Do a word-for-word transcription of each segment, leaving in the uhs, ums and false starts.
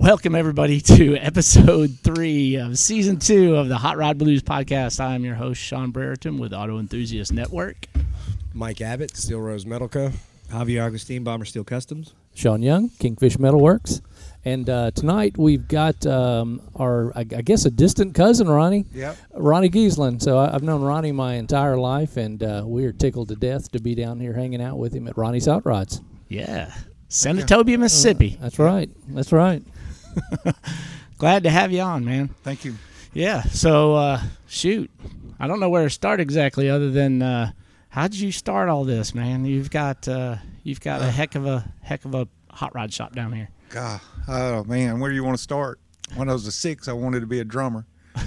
Welcome, everybody, to episode three of season two of the Hot Rod Blues podcast. I'm your host, Sean Brereton, with Auto Enthusiast Network. Mike Abbott, Steel Rose Metal Co. Javier Agustin, Bomber Steel Customs. Sean Young, Kingfish Metalworks. And uh, tonight we've got um, our, I, I guess, a distant cousin, Ronnie. Yep. Ronnie Giesland. So I, I've known Ronnie my entire life, and uh, we are tickled to death to be down here hanging out with him at Ronnie's Hot Rods. Yeah. Senatobia, Mississippi. Uh, that's right. That's right. Glad to have you on, man. Thank you. Yeah. So, uh, shoot. I don't know where to start exactly other than uh, how did you start all this, man? You've got uh, you've got a heck of a heck of a hot rod shop down here. God, oh man, where do you want to start? When I was a six, I wanted to be a drummer.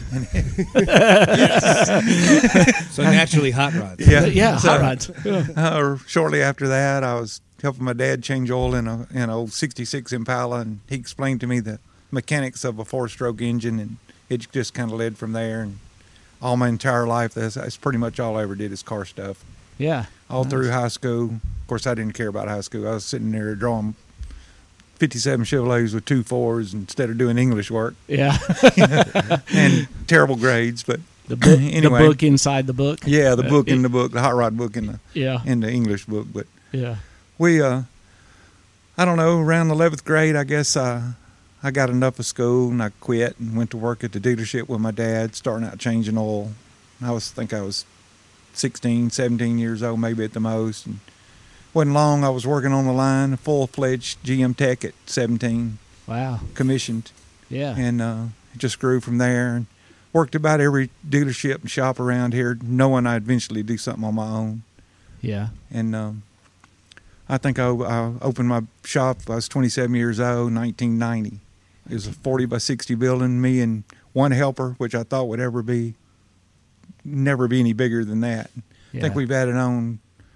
So naturally, hot rods. Yeah, Yeah, so, hot rods. Uh, shortly after that, I was helping my dad change oil in a in an old sixty-six Impala, and he explained to me the mechanics of a four-stroke engine, and it just kind of led from there. And all my entire life, that's, that's pretty much all I ever did is car stuff. Yeah. All Nice. through high school. Of course, I didn't care about high school. I was sitting there drawing fifty-seven Chevrolets with two fours instead of doing English work. Yeah. And terrible grades, but The book, anyway. the book inside the book. Yeah, the book Uh, in the book, the hot rod book in the Yeah. in the English book. But Yeah. we, uh, I don't know, around the eleventh grade, I guess I, I got enough of school and I quit and went to work at the dealership with my dad, starting out changing oil. I was think I was sixteen, seventeen years old, maybe at the most. And wasn't long. I was working on the line, full fledged G M tech at seventeen, Wow. commissioned. Yeah. And uh, it just grew from there, and worked about every dealership and shop around here, knowing I'd eventually do something on my own. Yeah. And um, I think I, I opened my shop, I was twenty-seven years old, nineteen ninety. It was a forty by sixty building, me and one helper, which I thought would ever be, never be any bigger than that. Yeah. I think we've had it on,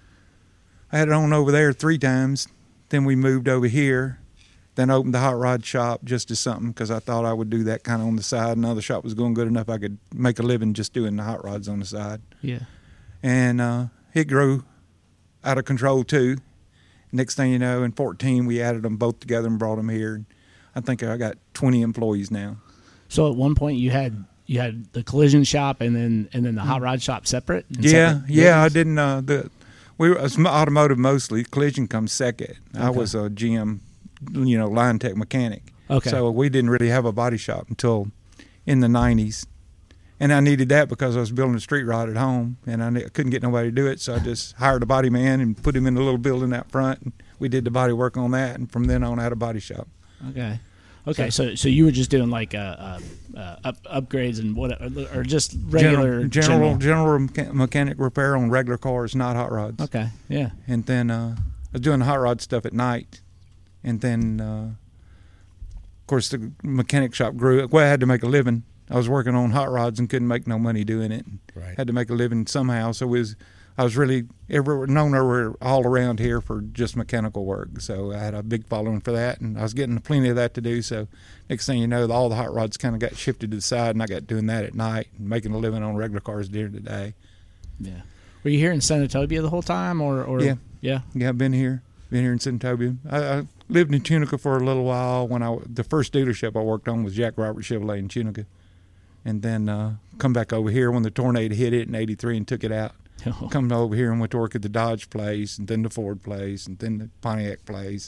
I had it on over there three times. Then we moved over here. Then opened the hot rod shop just as something because I thought I would do that kind of on the side. Another shop was going good enough I could make a living just doing the hot rods on the side. Yeah. And uh, it grew out of control too. Next thing you know, in fourteen, we added them both together and brought them here. I think I got twenty employees now. So at one point you had you had the collision shop and then and then the hot rod shop separate. in Yeah, separate yeah. I buildings? didn't. Uh, the we were it was automotive mostly. Collision comes second. I Okay. was a G M, you know, line tech mechanic. Okay. So we didn't really have a body shop until in the nineties. And I needed that because I was building a street rod at home, and I ne- couldn't get nobody to do it. So I just hired a body man and put him in a little building out front, and we did the body work on that. And from then on, I had a body shop. Okay. Okay. So so you were just doing like uh, uh, uh up, upgrades and what or just regular general, general, general mecha- mechanic repair on regular cars, not hot rods. Okay. Yeah. And then uh, I was doing the hot rod stuff at night. And then, uh, of course, the mechanic shop grew. Well, I had to make a living. I was working on hot rods and couldn't make no money doing it. Right. Had to make a living somehow. So it was, I was really everywhere, known over all around here for just mechanical work. So I had a big following for that, and I was getting plenty of that to do. So next thing you know, all the hot rods kind of got shifted to the side, and I got doing that at night and making a living on regular cars during the day. Yeah. Were you here in Senatobia the whole time, or, or Yeah. Yeah. Yeah, I've been here, been here in Senatobia. I, I lived in Tunica for a little while. When I the first dealership I worked on was Jack Roberts Chevrolet in Tunica, and then uh, come back over here when the tornado hit it in eighty-three and took it out. Oh. Come over here and went to work at the Dodge place, and then the Ford place, and then the Pontiac place.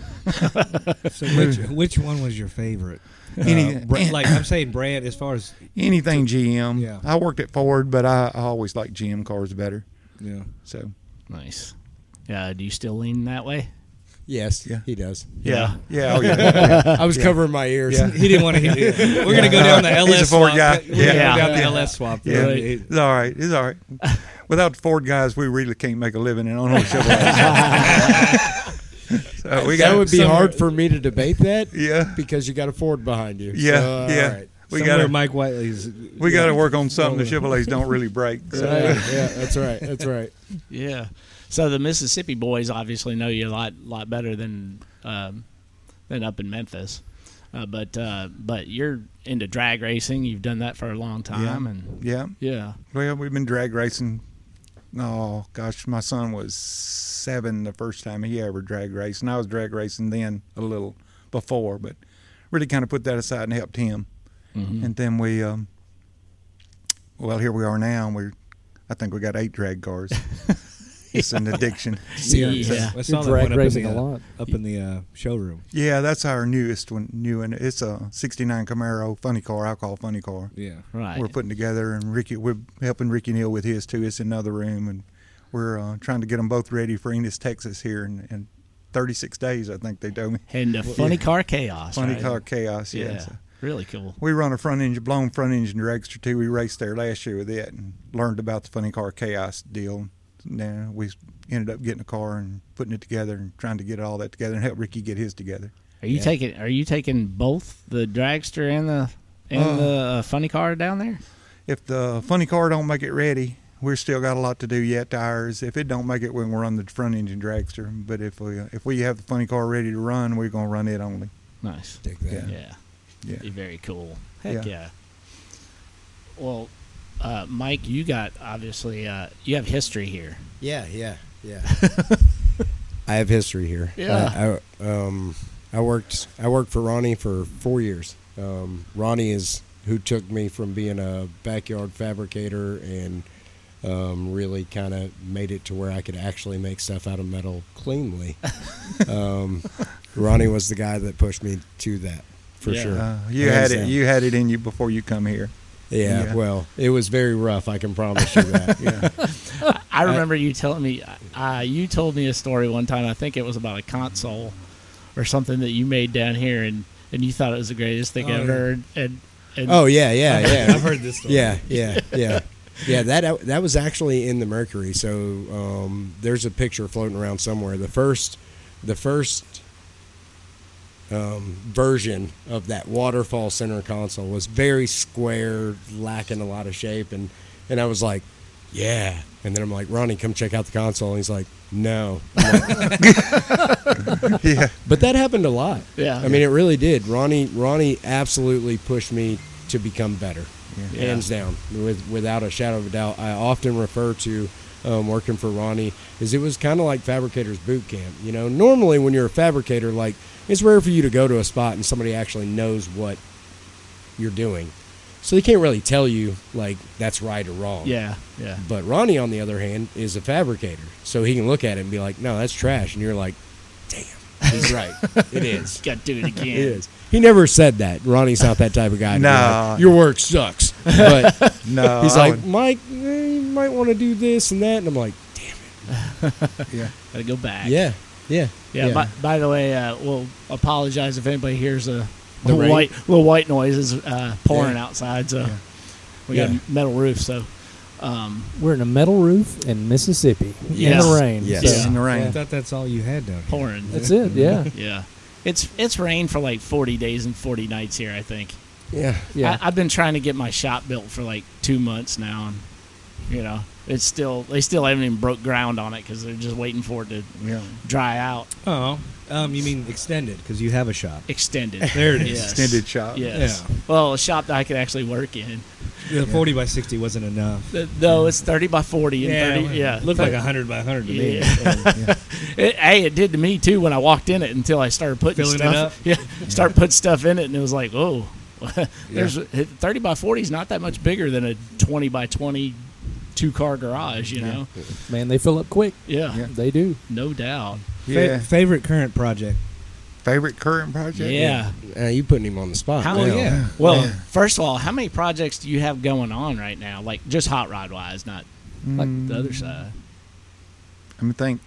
So which which one was your favorite? Any- uh, bra- like I'm saying, brand as far as Anything G M. Yeah. I worked at Ford, but I, I always liked G M cars better. yeah. So Nice. Yeah. Do you still lean that way? Yes, Yeah. he does. yeah, yeah, oh yeah. I was covering my ears. Yeah. He didn't want to hear it. We're gonna go down the L S He's a Ford swap. guy. We're gonna Yeah. go down the Yeah. L S swap. Yeah, Right. it's all right. It's all right. Without the Ford guys, we really can't make a living in on Chevrolet. So we that got would be somewhere- hard for me to debate that. Yeah. because you got a Ford behind you. Yeah, So, all yeah. right. We Somewhere got to Mike Whiteley's. we got to work on something the Chevrolets don't really break. So. Right. Yeah, that's right. That's right. Yeah. So the Mississippi boys obviously know you a lot lot better than um, than up in Memphis. Uh, but uh, but you're into drag racing. You've done that for a long time, and Yeah. yeah, Well, we've been drag racing. Oh gosh, my son was seven the first time he ever drag raced, and I was drag racing then a little before, but really kind of put that aside and helped him. Mm-hmm. And then we, um, well, here we are now. And we're, I think we got eight drag cars. It's an addiction. Yeah. I You're saw that drag one up in racing the, a uh, lot. up in the uh, showroom. Yeah, that's our newest one. New and it's a sixty-nine Camaro funny car. I call funny car. Yeah. Right. We're putting together, and Ricky, we're helping Ricky Neal with his too. It's in another room, and we're uh, trying to get them both ready for Enos, Texas here in, in thirty-six days. I think they told me. And the funny car chaos. Funny right? car chaos. Yeah. Yeah. So Really cool. we run a front engine, blown front engine dragster too. We raced there last year with it and learned about the funny car chaos deal. Now we ended up getting a car and putting it together and trying to get all that together and help Ricky get his together. Are you Yeah. taking? Are you taking both the dragster and the and Uh, the uh, funny car down there? If the funny car don't make it ready, we're still got a lot to do yet to ours. If it don't make it, we can run the front engine dragster. But if we if we have the funny car ready to run, we're gonna run it only. Nice. Take that. Yeah. Yeah. Yeah. Be very cool. Heck yeah. Yeah. Well, uh, Mike, you got obviously uh, you have history here. Yeah, yeah, yeah. I have history here. Yeah. I, I, um, I worked. I worked for Ronnie for four years. Um, Ronnie is who took me from being a backyard fabricator and um, really kind of made it to where I could actually make stuff out of metal cleanly. um, Ronnie was the guy that pushed me to that, for Yeah. sure. Uh, you Hands had it. down. You had it in you before you come here. Yeah, Yeah. well, it was very rough. I can promise you that. Yeah. I remember you telling me. Uh, you told me a story one time. I think it was about a console or something that you made down here, and, and you thought it was the greatest thing Oh, I've yeah. heard. And, and Oh yeah, yeah, yeah. I've heard this story. Yeah, yeah, yeah, yeah. That that was actually in the Mercury. So um, there's a picture floating around somewhere. The first, the first um, version of that waterfall center console was very square, lacking a lot of shape, and and I was like, yeah. And then I'm like, Ronnie, come check out the console. And he's like, no. I'm like, Yeah. but that happened a lot. Yeah. I mean, it really did. Ronnie, Ronnie absolutely pushed me to become better, Yeah. hands down, with, without a shadow of a doubt. I often refer to um, working for Ronnie is it was kind of like fabricator's boot camp. You know, normally when you're a fabricator, like it's rare for you to go to a spot and somebody actually knows what you're doing, so they can't really tell you like that's right or wrong. yeah, yeah. But Ronnie, on the other hand, is a fabricator, so he can look at it and be like, "No, that's trash," and you're like, "Damn, he's right. It is. Got to do it again. It is." He never said that. Ronnie's not that type of guy. to be No. like, your work sucks. But No. he's I like, would- Mike, eh, you might want to do this and that, and I'm like, damn yeah. Got to go back. it. Yeah, yeah, Yeah. By, by the way, uh, we'll apologize if anybody hears a The little rain? white little white noises uh, pouring Yeah. outside. So Yeah. we got Yeah. a metal roof. So um, We're in a metal roof in Mississippi in Yes. the rain. Yes. So, In the I rain. thought that's all you had down here. pouring. that's it. Yeah, Yeah. It's it's rained for like forty days and forty nights here, I think. yeah. yeah. I, I've been trying to get my shop built for like two months now, and you know, it's still they still haven't even broke ground on it because they're just waiting for it to Yeah. dry out. Oh, um, you mean extended because you have a shop. Extended. There it is. Yes. Extended shop. Yes. Yeah. Well, a shop that I could actually work in. The forty by sixty wasn't enough. Th- No, it's thirty by forty and thirty. Yeah, Looked like a hundred by a hundred to me. Yeah. It, hey, it did to me too when I walked in it until I started putting Filling it stuff. up? Yeah, start putting stuff in it, and it was like, oh, there's thirty by forty is not that much bigger than a twenty by twenty two car garage. You know. Man, they fill up quick. Yeah, Yeah. They do. no doubt. Fa- Yeah. favorite current project? Favorite current project? Yeah. Uh, you putting him on the spot. How- now. Oh yeah. Well, Yeah. first of all, how many projects do you have going on right now? Like just hot rod wise, not like the other side. Let me think.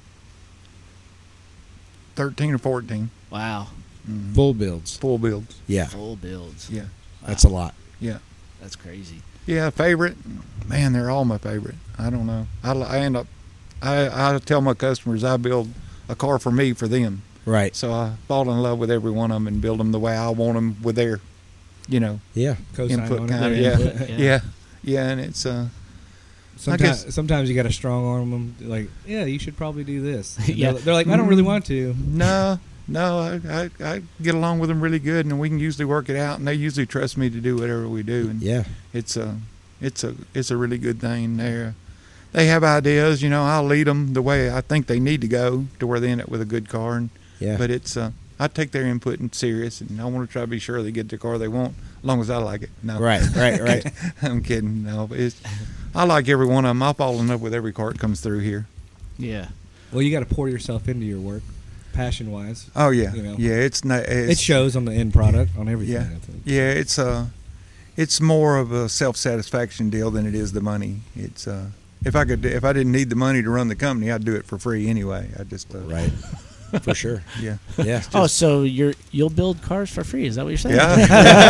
Thirteen or fourteen. Wow, Mhm. Full builds. Full builds. Yeah, full builds. Yeah. that's a lot. Yeah. That's crazy. Yeah, favorite. Man, they're all my favorite. I don't know. I, I end up. I I tell my customers I build a car for me for them. Right. So I fall in love with every one of them and build them the way I want them with their, you know, Yeah. Co-sign input on kind it. of. Yeah. input, yeah. yeah, yeah, and it's uh, Sometimes, guess- sometimes you got to strong arm them. Like, yeah, you should probably do this. And Yeah. they're, they're like, I don't really want to. no, no, I, I I get along with them really good, and we can usually work it out, and they usually trust me to do whatever we do, and Yeah. it's a it's a it's a really good thing. There, they have ideas, you know. I'll lead them the way I think they need to go to where they end up with a good car, and Yeah. but it's uh I take their input and serious, and I want to try to be sure they get the car they want, as long as I like it. No, Right, right, right. I'm kidding. No, it's, I like every one of them. I fall in love with every car that comes through here. Yeah. Well, you got to pour yourself into your work, passion wise. Oh yeah, You know. yeah. It's not. It's, It shows on the end product, on everything. Yeah, I think. yeah. It's uh, it's more of a self satisfaction deal than it is the money. It's uh, if I could, if I didn't need the money to run the company, I'd do it for free anyway. I just uh, Right. For sure. Yeah. Yeah. Oh, so you're you'll build cars for free? Is that what you're saying? Yeah.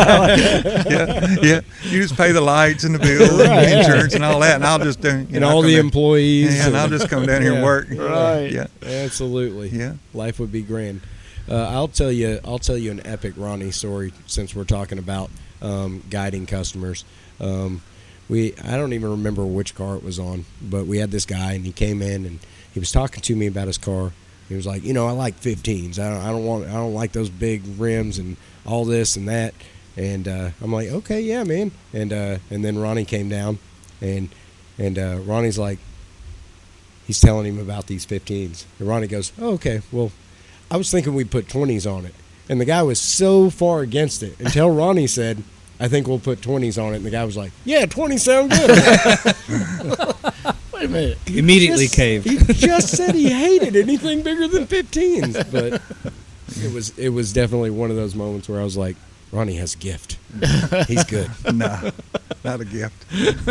yeah, yeah. You just pay the lights and the bills and Right, the yeah. insurance and all that, and I'll just do. You And know, all I'll the come employees. down, yeah, and I'll just come down here Yeah. and work. Right. Yeah. Absolutely. Yeah. Life would be grand. Uh, I'll tell you. I'll tell you an epic Ronnie story since we're talking about um, guiding customers. Um, we I don't even remember which car it was on, but we had this guy and he came in and he was talking to me about his car. He was like, you know, I like fifteens. I don't, I don't want. I don't like those big rims and all this and that. And uh, I'm like, okay, yeah, man. And uh, and then Ronnie came down, and and uh, Ronnie's like, he's telling him about these fifteens. And Ronnie goes, oh, okay, well, I was thinking we'd put twenties on it. And the guy was so far against it until Ronnie said, I think we'll put twenties on it. And the guy was like, yeah, twenties sound good. Wait a minute. Immediately Just- caved. He just said he hated anything bigger than fifteens. But it was it was definitely one of those moments where I was like, Ronnie has a gift. He's good. No, not a gift.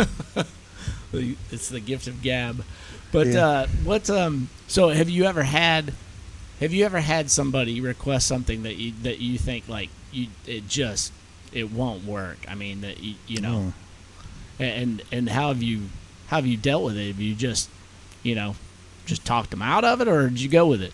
It's the gift of gab. But Yeah. uh, what? Um, so have you ever had? Have you ever had somebody request something that you that you think like you it just it won't work? I mean that you, you know, and and how have you how have you dealt with it? Have you just you know just talked them out of it, or did you go with it?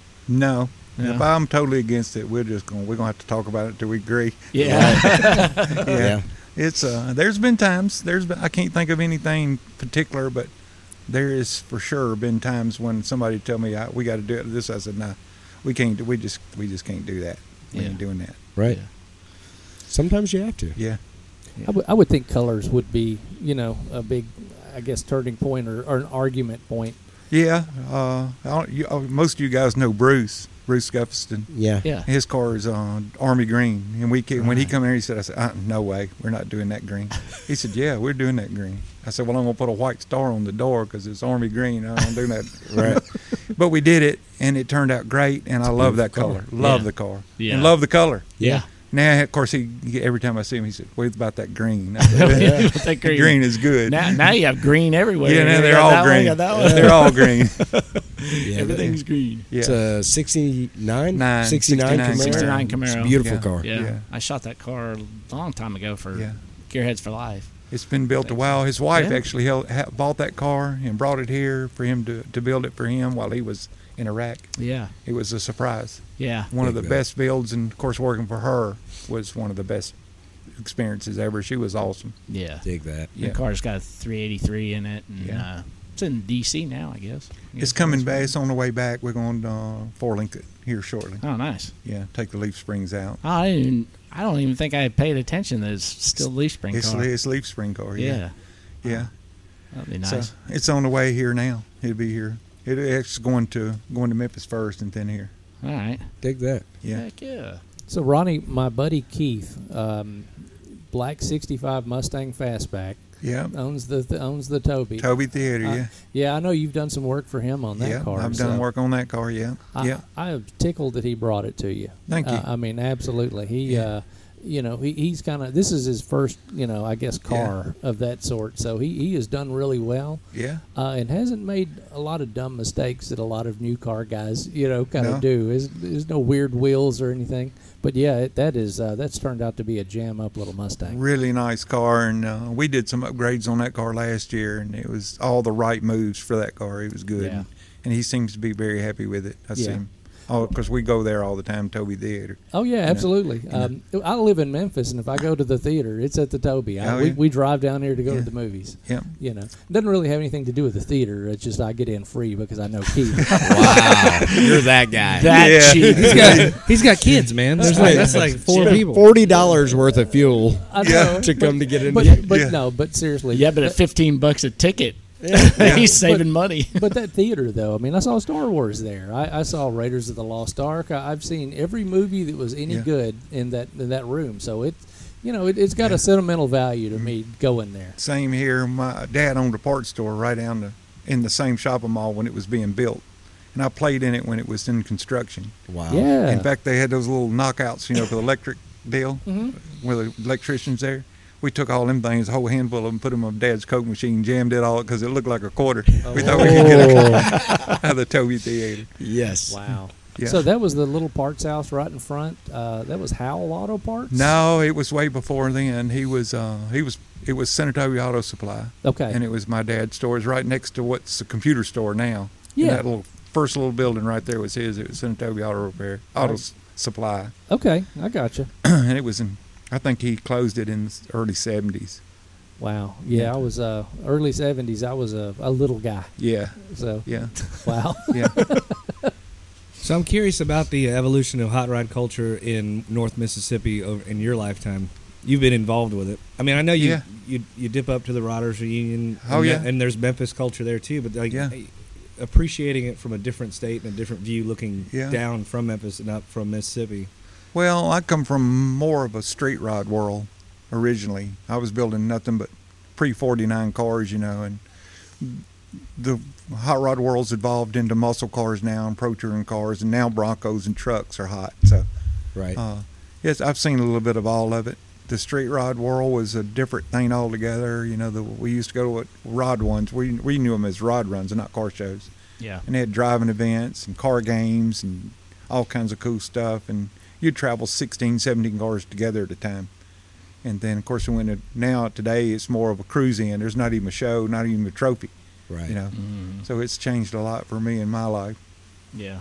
No. Yeah. If I'm totally against it, we're just going. We're going to have to talk about it till we agree. Yeah. Yeah. Yeah. It's uh. There's been times. There's been. I can't think of anything particular, but there is for sure been times when somebody tell me I, we got to do it. This I said, no, we can't. We just we just can't do that. We Yeah. ain't doing that. Right. Yeah. Sometimes you have to. Yeah. I would- I would think colors would be, you know, a big, I guess, turning point or, or an argument point. Yeah. Uh. I don't, you, uh, most of you guys know Bruce. Bruce Gustafson. Yeah. Yeah. His car is on Army Green, and we came, when he Right. come here, he said, "I said, uh, no way, we're not doing that green." He said, "Yeah, we're doing that green." I said, "Well, I'm gonna put a white star on the door because it's Army Green. I don't do that." Right. But we did it, and it turned out great, and I love that beautiful color. car. Love Yeah. the car, Yeah. and love the color. Yeah. Now, of course, he, he every time I see him, he said, "What about that green?" I said, Yeah. That "The green. green is good." Now, now you have green everywhere. yeah, now You they're got all that one, green. got that one. They're all green. Yeah, Everything's green. Yeah. It's a sixty-nine? Nine, sixty-nine Camaro. sixty-nine Camaro. It's a beautiful Yeah. car. Yeah. Yeah. I shot that car a long time ago for Yeah. Gearheads for Life. It's been built a while. His wife Yeah. actually held, ha, bought that car and brought it here for him to, to build it for him while he was in Iraq. Yeah. It was a surprise. Yeah. One of the Big build. best builds, and of course, working for her was one of the best experiences ever. She was awesome. Yeah. Dig that. Yeah. The car's got a three eighty-three in it, and Yeah. uh, it's in D C now, I guess. It's coming back. It's on the way back. We're going to uh, four link it here shortly. Oh, nice. Yeah, take the leaf springs out. Oh, I didn't. Even, I don't even think I paid attention that it's still leaf spring It's, car. it's leaf spring car. yeah. Yeah, yeah. That'd be So nice. it's on the way here now. It'll be here. It, it's going to going to Memphis first, and then here. All right. Dig that. Yeah. Heck yeah. So Ronnie, my buddy Keith, um, black sixty-five Mustang Fastback, Yeah. owns the th- owns the Toby. Toby Theater. I- Yeah. Yeah, I know you've done some work for him on that yeah. car. I've done so work on that car. Yeah. I, yeah. I am tickled that he brought it to you. Thank you. Uh, I mean, absolutely. He, Yeah. uh, you know, he, he's kind of. This is his first, you know, I guess, car of that sort. So he, he has done really well, Yeah. uh, and hasn't made a lot of dumb mistakes that a lot of new car guys, you know, kind of No. do. There's, there's no weird wheels or anything. But yeah, it, that is uh, that's turned out to be a jam up little Mustang. Really nice car, and uh, we did some upgrades on that car last year, and it was all the right moves for that car. It was good, Yeah. and he seems to be very happy with it. I see Yeah. him. Oh, because we go there all the time, Toby Theater. Oh yeah, absolutely. Yeah. Um, I live in Memphis, and if I go to the theater, it's at the Toby. I, Oh, we, yeah. we drive down here to go Yeah. to the movies. Yeah. You know, it doesn't really have anything to do with the theater. It's just I get in free because I know Keith. Wow. You're that guy. That Yeah. cheap. He's got he's got kids, man. There's like that's like four Spent people. forty dollars worth of fuel I Yeah. know, to come to get into but the but Yeah. no, but seriously, Yeah, but at fifteen bucks a ticket, He's saving money. But that theater, though, I mean, I saw Star Wars there. I, I saw Raiders of the Lost Ark. I, I've seen every movie that was any Yeah. good in that in that room. So it, you know, it, it's got a sentimental value to me going there. Same here. My dad owned a parts store right down the in the same shopping mall when it was being built, and I played in it when it was in construction. Wow. Yeah. In fact, they had those little knockouts, you know, for the electric deal, Mhm. where the electricians there. We took all them things, a whole handful of them, put them on Dad's Coke machine, jammed it all because it looked like a quarter. We thought we could get a out of the Toby Theater. Yes. Wow. Yeah. So that was the little parts house right in front. Uh, that was Howell Auto Parts. No, it was way before then. He was, uh, he was, it was Senatobi Auto Supply, Okay. and it was my dad's store. It's right next to what's the computer store now. And Yeah. that little first little building right there was his. It was Senatobi Auto Repair, Auto Right. S- Supply, Okay, I got you. and it was in. I think he closed it in the early seventies. Wow. Yeah, I was uh, early seventies. I was a, a little guy. Yeah, So yeah, wow. yeah. So I'm curious about the evolution of hot rod culture in North Mississippi over, in your lifetime. You've been involved with it. I mean, I know you Yeah. you, you dip up to the Rodders reunion. Oh, and yeah. that- and there's Memphis culture there too. But like, Yeah. appreciating it from a different state and a different view, looking Yeah. down from Memphis and up from Mississippi. Well, I come from more of a straight rod world originally. I was building nothing but pre forty-nine cars, you know, and the hot rod world's evolved into muscle cars now and pro touring cars, and now Broncos and trucks are hot. So, Right. uh, yes, I've seen a little bit of all of it. The straight rod world was a different thing altogether. You know, the, we used to go to what rod ones. We we knew them as rod runs and not car shows. Yeah. And they had driving events and car games and all kinds of cool stuff. And you'd travel sixteen, seventeen cars together at a time. And then, of course, when it, now today it's more of a cruise in. There's not even a show, not even a trophy. Right. You know, Mhm. so it's changed a lot for me in my life. Yeah.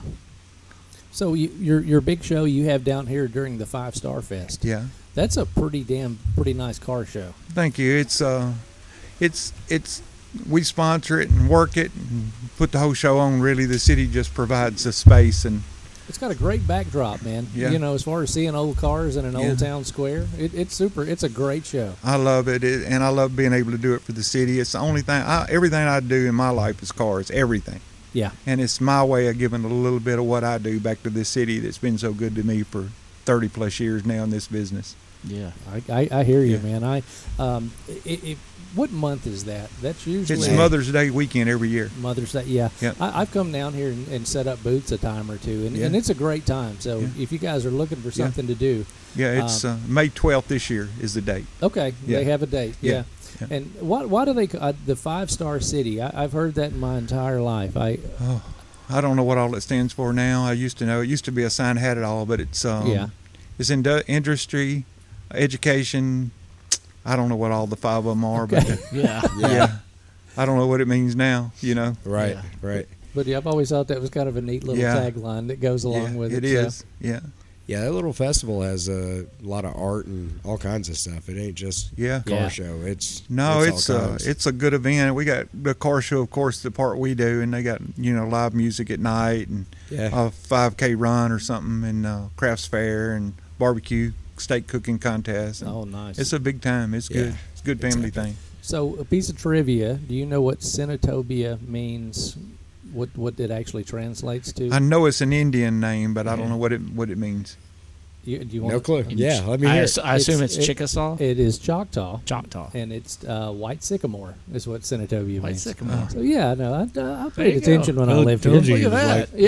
So you, your your big show you have down here during the Five Star Fest. Yeah. That's a pretty damn pretty nice car show. Thank you. It's uh, it's it's we sponsor it and work it and put the whole show on. Really, the city just provides the space and It's got a great backdrop, man. Yeah. You know, as far as seeing old cars in an Yeah. old town square, it, it's super. It's a great show. I love it, it, and I love being able to do it for the city. It's the only thing. I, everything I do in my life is cars. Everything. Yeah. And it's my way of giving a little bit of what I do back to this city that's been so good to me for thirty plus years now in this business. Yeah. I, I, I hear you, Yeah. man. I, um, it, it, what month is that? That's usually It's Mother's Day weekend every year. Mother's Day. Yeah, Yeah. I, I've come down here and, and set up booths a time or two, and, Yeah. and it's a great time. So Yeah. if you guys are looking for Yeah. something to do, Yeah, it's Um, uh, May twelfth this year is the date. okay, Yeah. they have a date. Yeah. Yeah. Yeah. And why why do they ca- uh, the Five Star City? I, I've heard that in my entire life. I Oh, I don't know what all it stands for now. I used to know. It used to be a sign that had it all, but it's um, Yeah. it's in industry, education. I don't know what all the five of them are, but uh, Yeah. yeah. I don't know what it means now. You know. Right. Yeah. Right. but yeah, I've always thought that was kind of a neat little Yeah. tagline that goes along Yeah, with it. it so- is. Yeah. Yeah, that little festival has a lot of art and all kinds of stuff. It ain't just Yeah. car Yeah. show. It's No, it's, it's all uh, kinds. it's a good event. We got the car show, of course, the part we do, and they got you know live music at night and yeah. a five K run or something, and uh, crafts fair and barbecue, steak cooking contest. And Oh, nice. It's a big time. It's good. Yeah. It's a good family Exactly. thing. So, a piece of trivia. Do you know what Senatobia means? What what it actually translates to? I know it's an Indian name, but I don't Yeah. know what it what it means. You, do you no want clue. Yeah, let me I, hear. ass- it. I assume It's- it's, it- Chickasaw. It is Choctaw, Choctaw. and it's uh, white sycamore is what Senatobia White means. sycamore. So yeah, no, I, I There paid you attention go. when I Told- lived told here. you. Look at It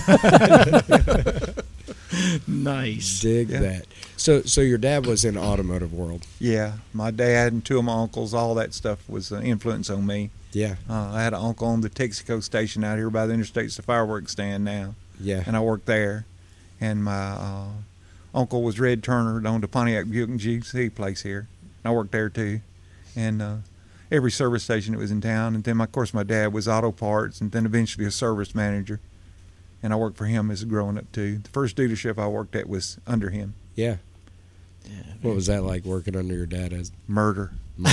was that. Yeah. Nice. Dig Yeah. that. So, so your dad was in automotive world. Yeah, my dad and two of my uncles, all that stuff was an influence on me. Yeah. Uh, I had an uncle on the Texaco station out here by the interstate. It's a fireworks stand now. Yeah. And I worked there. And my uh, uncle was Red Turner, owned a Pontiac Buick and G C place here. And I worked there too. And uh, every service station that was in town. And then, my, of course, my dad was auto parts and then eventually a service manager. And I worked for him as a growing up too. The first dealership I worked at was under him. Yeah. Yeah. What was that like working under your dad as? Murder.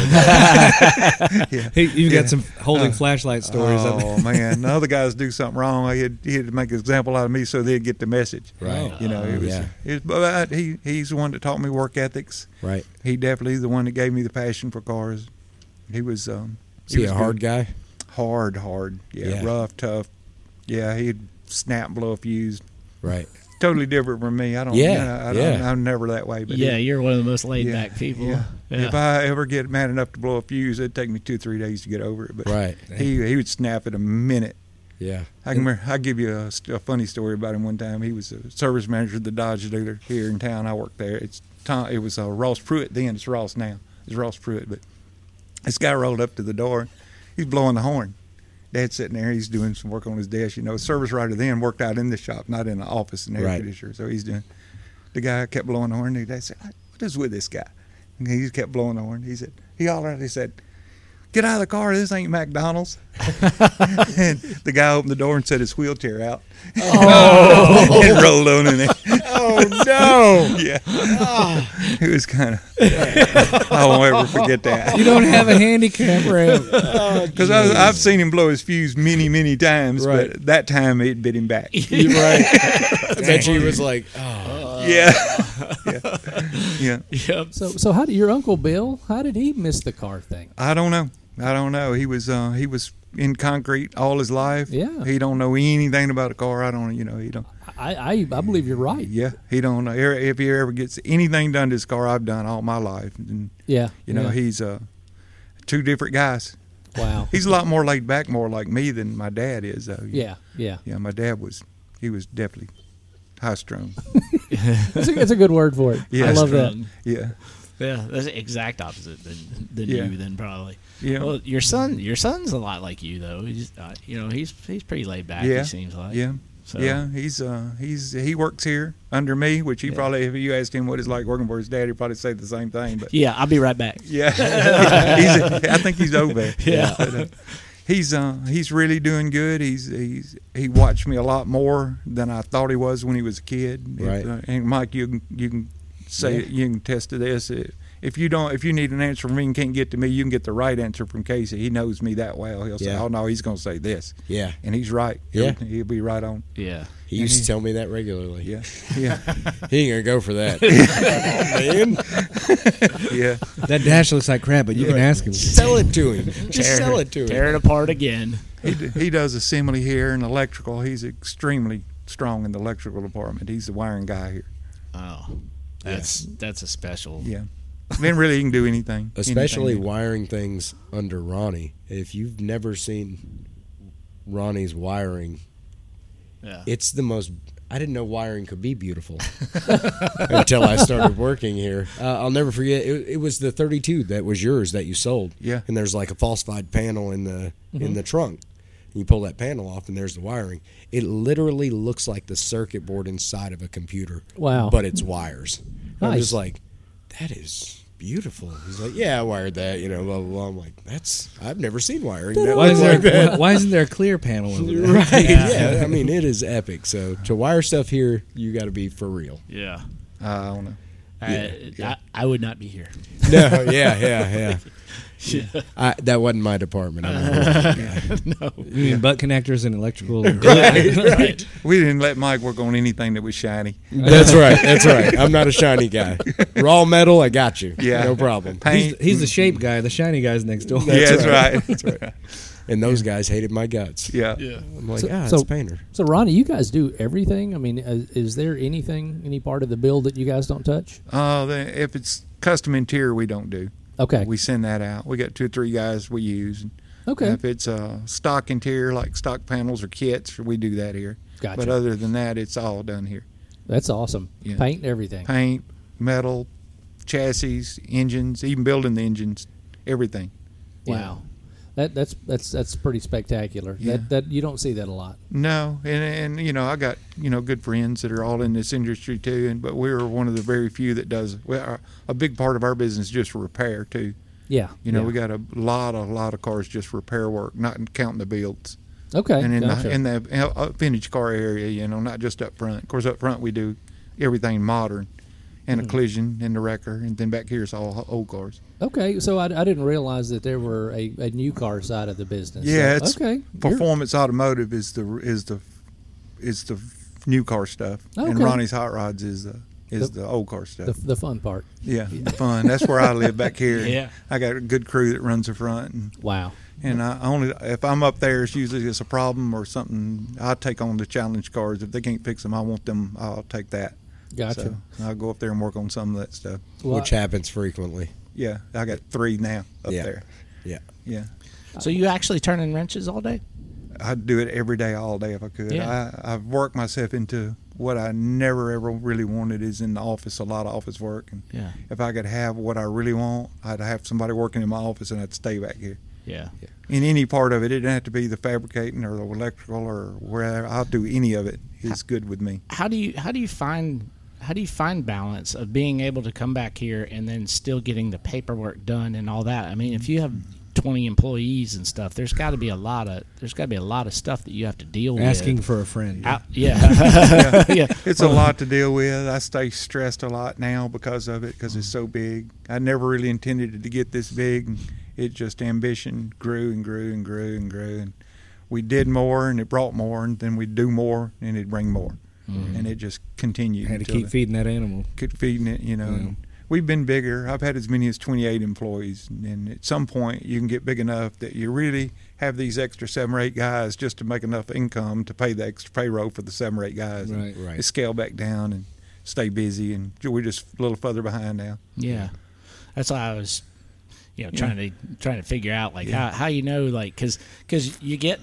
yeah. Hey, you've Yeah. got some holding Uh, flashlight stories. up Oh man, the other guys do something wrong. He had, he had to make an example out of me so they'd get the message. Right. You know, it was. Yeah. It was but he he's the one that taught me work ethics. Right. He definitely the one that gave me the passion for cars. He was. Um, Is he was a hard good. guy? Hard, hard. Yeah, Yeah. rough, tough. Yeah, he'd snap and blow a fuse. Right. Totally different from me. I don't. Yeah, You know, I don't, yeah. I'm never that way. But Yeah, he- you're one of the most laid yeah, back people. Yeah. Yeah. If I ever get mad enough to blow a fuse, it'd take me two, three days to get over it. But Right. he he would snap it a minute. Yeah. I can remember, I'll give you a, st- a funny story about him one time. He was a service manager at the Dodge dealer here in town. I worked there. It's Tom, it was uh, Ross Pruitt then. It's Ross now. It's Ross Pruitt. But this guy rolled up to the door. He's blowing the horn. Dad's sitting there. He's doing some work on his desk. You know, service writer then worked out in the shop, not in the office and air Right. conditioner. So he's doing. The guy kept blowing the horn. And Dad said, "What is with this guy?" And he just kept blowing the horn. He said, he hollered. He said, "Get out of the car. This ain't McDonald's." And the guy opened the door and set his wheelchair out. Oh. And rolled on in it. Oh no! Yeah. It was kind of. I won't ever forget that. You don't have a handicap ramp. Because I've seen him blow his fuse many, many times, Right. but that time it bit him back. You're right. I bet you he was like, oh. Yeah. Yeah. Yeah. Yep. So, so how did your Uncle Bill? How did he miss the car thing? I don't know. I don't know. He was uh, he was in concrete all his life. Yeah. He don't know anything about a car. I don't. You know. He don't. I, I, I believe you're right. Yeah. He don't know. If he ever gets anything done to his car, I've done all my life. And Yeah. you know, yeah. he's uh, two different guys. Wow. He's a lot more laid back, more like me than my dad is, though. Yeah. Yeah. Yeah. My dad was. He was definitely high strung. That's a, that's a good word for it. Yeah. I love that. Strong. Yeah. Yeah, that's the exact opposite than, than Yeah. you. Then probably. Yeah. Well, your son, your son's a lot like you though. He's, uh, you know, he's he's pretty laid back. Yeah. He seems like. Yeah. So, Yeah, he's uh he's he works here under me, which he Yeah. probably, if you asked him what it's like working for his dad, he'd probably say the same thing. But Yeah, I'll be right back. yeah, he's I think he's over. Yeah. But, uh, he's uh he's really doing good. He's he's he watched me a lot more than I thought he was when he was a kid. If, Right. uh, and Mike, you can you can say Yeah. you can attest to this. If you don't, if you need an answer from me and can't get to me, you can get the right answer from Casey. He knows me that well. He'll say, Yeah. "Oh no, he's going to say this," Yeah. and he's right. Yeah. He'll, he'll be right on. Yeah. He used to tell me that regularly. Yeah, yeah, He ain't gonna go for that. Man, yeah. That dash looks like crap, but you can ask him. sell it to him. Just Tear, sell it to tear him. it apart again. He d- he does assembly here and electrical. He's extremely strong in the electrical department. He's the wiring guy here. Oh, that's that's a special. Yeah, then really he can do anything. Especially anything. wiring things under Ronnie. If you've never seen Ronnie's wiring, Yeah. it's the most. I didn't know wiring could be beautiful until I started working here. Uh, I'll never forget. It, it was the thirty-two that was yours that you sold. Yeah. And there's like a falsified panel in the in the trunk. And you pull that panel off, and there's the wiring. It literally looks like the circuit board inside of a computer. Wow. But it's wires. And I'm Nice. just like, that is beautiful. He's like, yeah, I wired that. You know, blah blah blah. I'm like, that's. I've never seen wiring. that Why, looks is there, like that. why, why isn't there a clear panel over there? Right. Yeah. Yeah. I mean, it is epic. So to wire stuff here, you got to be for real. Yeah. I don't know. I, I, I would not be here. No. Yeah. Yeah. Yeah. I, that wasn't my department. I mean, No. You mean butt connectors and electrical? And right. Right. We didn't let Mike work on anything that was shiny. That's right. That's right. I'm not a shiny guy. Raw metal, I got you. Yeah. No problem. he's, Paint. he's the shape guy. The shiny guy's next door. yeah, that's right. right. That's right. And those guys hated my guts. Yeah. Yeah. I'm like, So- ah, so- it's painter. So, Ronnie, you guys do everything. I mean, uh, is there anything, any part of the build that you guys don't touch? Uh, the, if it's custom interior, we don't do. Okay. We send that out. We got two or three guys we use. Okay. If it's uh, stock interior, like stock panels or kits, we do that here. Gotcha. But other than that, it's all done here. That's awesome. Yeah. Paint and everything. Paint, metal, chassis, engines, even building the engines, everything. Wow. That that's that's that's pretty spectacular. Yeah. That that you don't see that a lot. No, and and you know I got you know good friends that are all in this industry too, and but we're one of the very few that does. Well, our, a big part of our business is just repair too. Yeah. You know yeah. we got a lot a lot of cars just repair work, not counting the builds. Okay. and in gotcha. the in the uh, vintage car area, you know, not just up front. Of course, up front we do everything modern, and Hmm. a collision and the wrecker, and then back here it's all old cars. Okay, so I, I didn't realize that there were a, a new car side of the business. Yeah, So- it's okay. You're- Performance Automotive is the is the is the new car stuff, and Okay. Ronnie's Hot Rods is the is The- the, old car stuff. the, the fun part. yeah, fun. That's where I live back here. Yeah. I got a good crew that runs the front, and Wow. And I only if I'm up there, it's usually it's a problem or something. I take on the challenge cars. If they can't fix them, I want them. I'll take that. Gotcha. So I'll go up there and work on some of that stuff. Well, which happens frequently. Yeah, I got three now up Yeah. there. Yeah. Yeah, So you actually turning wrenches all day? I'd do it every day, all day if I could. Yeah. I, I've worked myself into what I never ever really wanted is in the office, a lot of office work. And Yeah. if I could have what I really want, I'd have somebody working in my office and I'd stay back here. Yeah. In any part of it, it didn't have to be the fabricating or the electrical or wherever. I'll do any of it. It's good with me. How do you how do you find how do you find balance of being able to come back here and then still getting the paperwork done and all that? I mean, if you have twenty employees and stuff, there's got to be a lot of there's got to be a lot of stuff that you have to deal Asking with. for a friend. Out, yeah. yeah. It's a lot to deal with. I stay stressed a lot now because of it, because it's so big. I never really intended it to get this big. It just ambition grew and grew and grew and grew. And we did more, and it brought more, and then we'd do more, and it'd bring more. Mm-hmm. And it just continued. Had to until keep the- feeding that animal. keep feeding it, you know. Yeah. And we've been bigger. I've had as many as twenty-eight employees, and at some point you can get big enough that you really have these extra seven or eight guys just to make enough income to pay the extra payroll for the seven or eight guys. Right, and right. you scale back down and stay busy, and we're just a little further behind now. Yeah, that's why I was, you know, trying to trying to figure out like Yeah. how, how you know like because because you get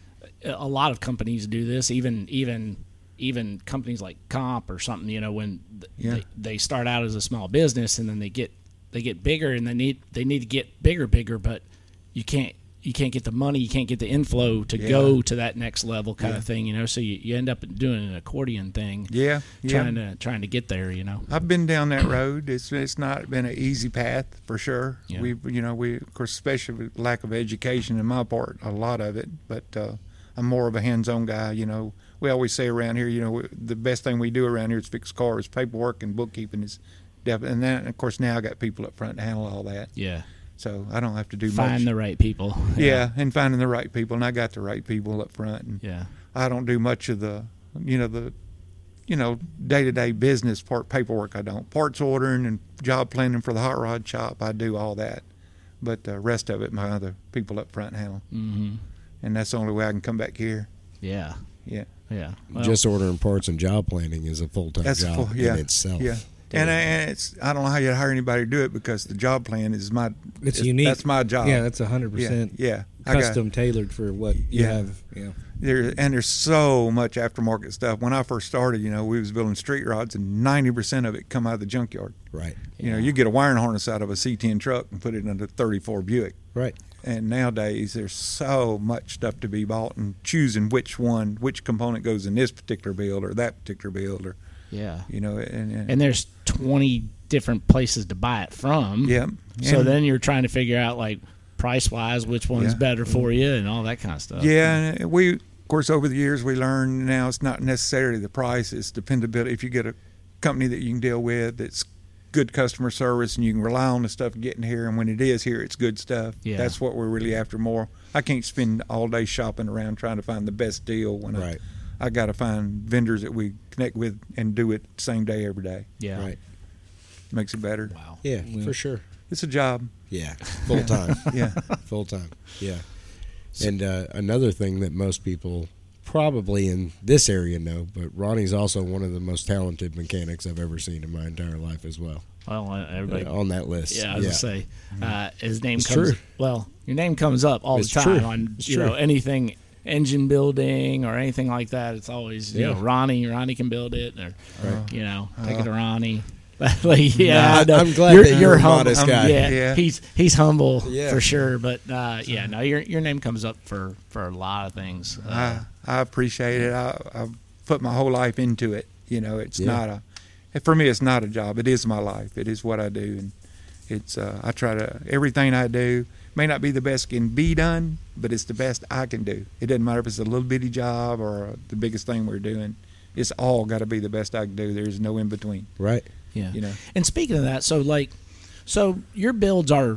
a lot of companies do this, even even even companies like Comp or something. You know, when th- Yeah. they, they start out as a small business and then they get they get bigger and they need they need to get bigger bigger, but you can't. You can't get the money, you can't get the inflow to Yeah. go to that next level kind Yeah. of thing, you know. So you, you end up doing an accordion thing, Yeah, yeah. trying to trying to get there, you know. I've been down that road. It's it's not been an easy path for sure. Yeah. We you know we of course especially with lack of education in my part, a lot of it. But uh, I'm more of a hands-on guy. You know, we always say around here, you know, the best thing we do around here is fix cars. Paperwork and bookkeeping is definitely. And then of course now I got people up front to handle all that, Yeah, so I don't have to do find much. the right people. yeah, and finding the right people, and I got the right people up front. And yeah, I don't do much of the, you know, the, you know, day-to-day business part paperwork. I don't parts ordering and job planning for the hot rod shop. I do all that, but the rest of it, my other people up front handle, mm-hmm. and that's the only way I can come back here. yeah, Yeah, yeah. Well, Just ordering parts and job planning is a full time that's job full, yeah, in itself. yeah. And, I, and it's I don't know how you hire anybody to do it because the job plan is my It's unique. That's my job. Yeah, that's a hundred yeah, percent yeah. I got- custom tailored for what you Yeah. have. Yeah. There and there's so much aftermarket stuff. When I first started, you know, we was building street rods, and ninety percent of it come out of the junkyard. Right. You know, you get a wiring harness out of a C ten truck and put it in a thirty-four Buick. Right. And nowadays, there's so much stuff to be bought, and choosing which one, which component goes in this particular build or that particular build, or yeah. you know, and, and, And there's twenty different places to buy it from. yeah. So And- then you're trying to figure out like price wise which one's Yeah. better for you and all that kind of stuff. yeah, and we of course over the years we learned now it's not necessarily the price, it's dependability. If you get a company that you can deal with that's good customer service and you can rely on the stuff getting here, and when it is here, it's good stuff. Yeah. That's what we're really after more. I can't spend all day shopping around trying to find the best deal when Right. I I got to find vendors that we connect with and do it same day every day. Yeah. Right. Makes it better. Wow. Yeah, Yeah. for sure. It's a job. Yeah. Full time. Yeah. Full time. Yeah. And uh, another thing that most people probably in this area know, but Ronnie's also one of the most talented mechanics I've ever seen in my entire life as well. Well, uh, everybody. Uh, on that list. Yeah, I was gonna say, uh, his name It's comes. true. Well, your name comes up all It's the time true. on It's you true. know anything engine building or anything like that. It's always you Yeah. know Ronnie. Ronnie can build it, or Right. you know, take Uh, it to Ronnie. like, yeah, Nah, I know. I'm glad you're, that you're you're a humble. modest Um, guy. Yeah, Yeah. he's he's humble Yeah. for sure. But uh, yeah, no, your your name comes up for, for a lot of things. Uh, I I appreciate it. I I've put my whole life into it. You know, it's Yeah. not a for me. It's not a job. It is my life. It is what I do, and it's uh, I try to everything I do may not be the best can be done, but it's the best I can do. It doesn't matter if it's a little bitty job or the biggest thing we're doing. It's all got to be the best I can do. There's no in between. Right. yeah. You know. And speaking of that, so like, so your builds are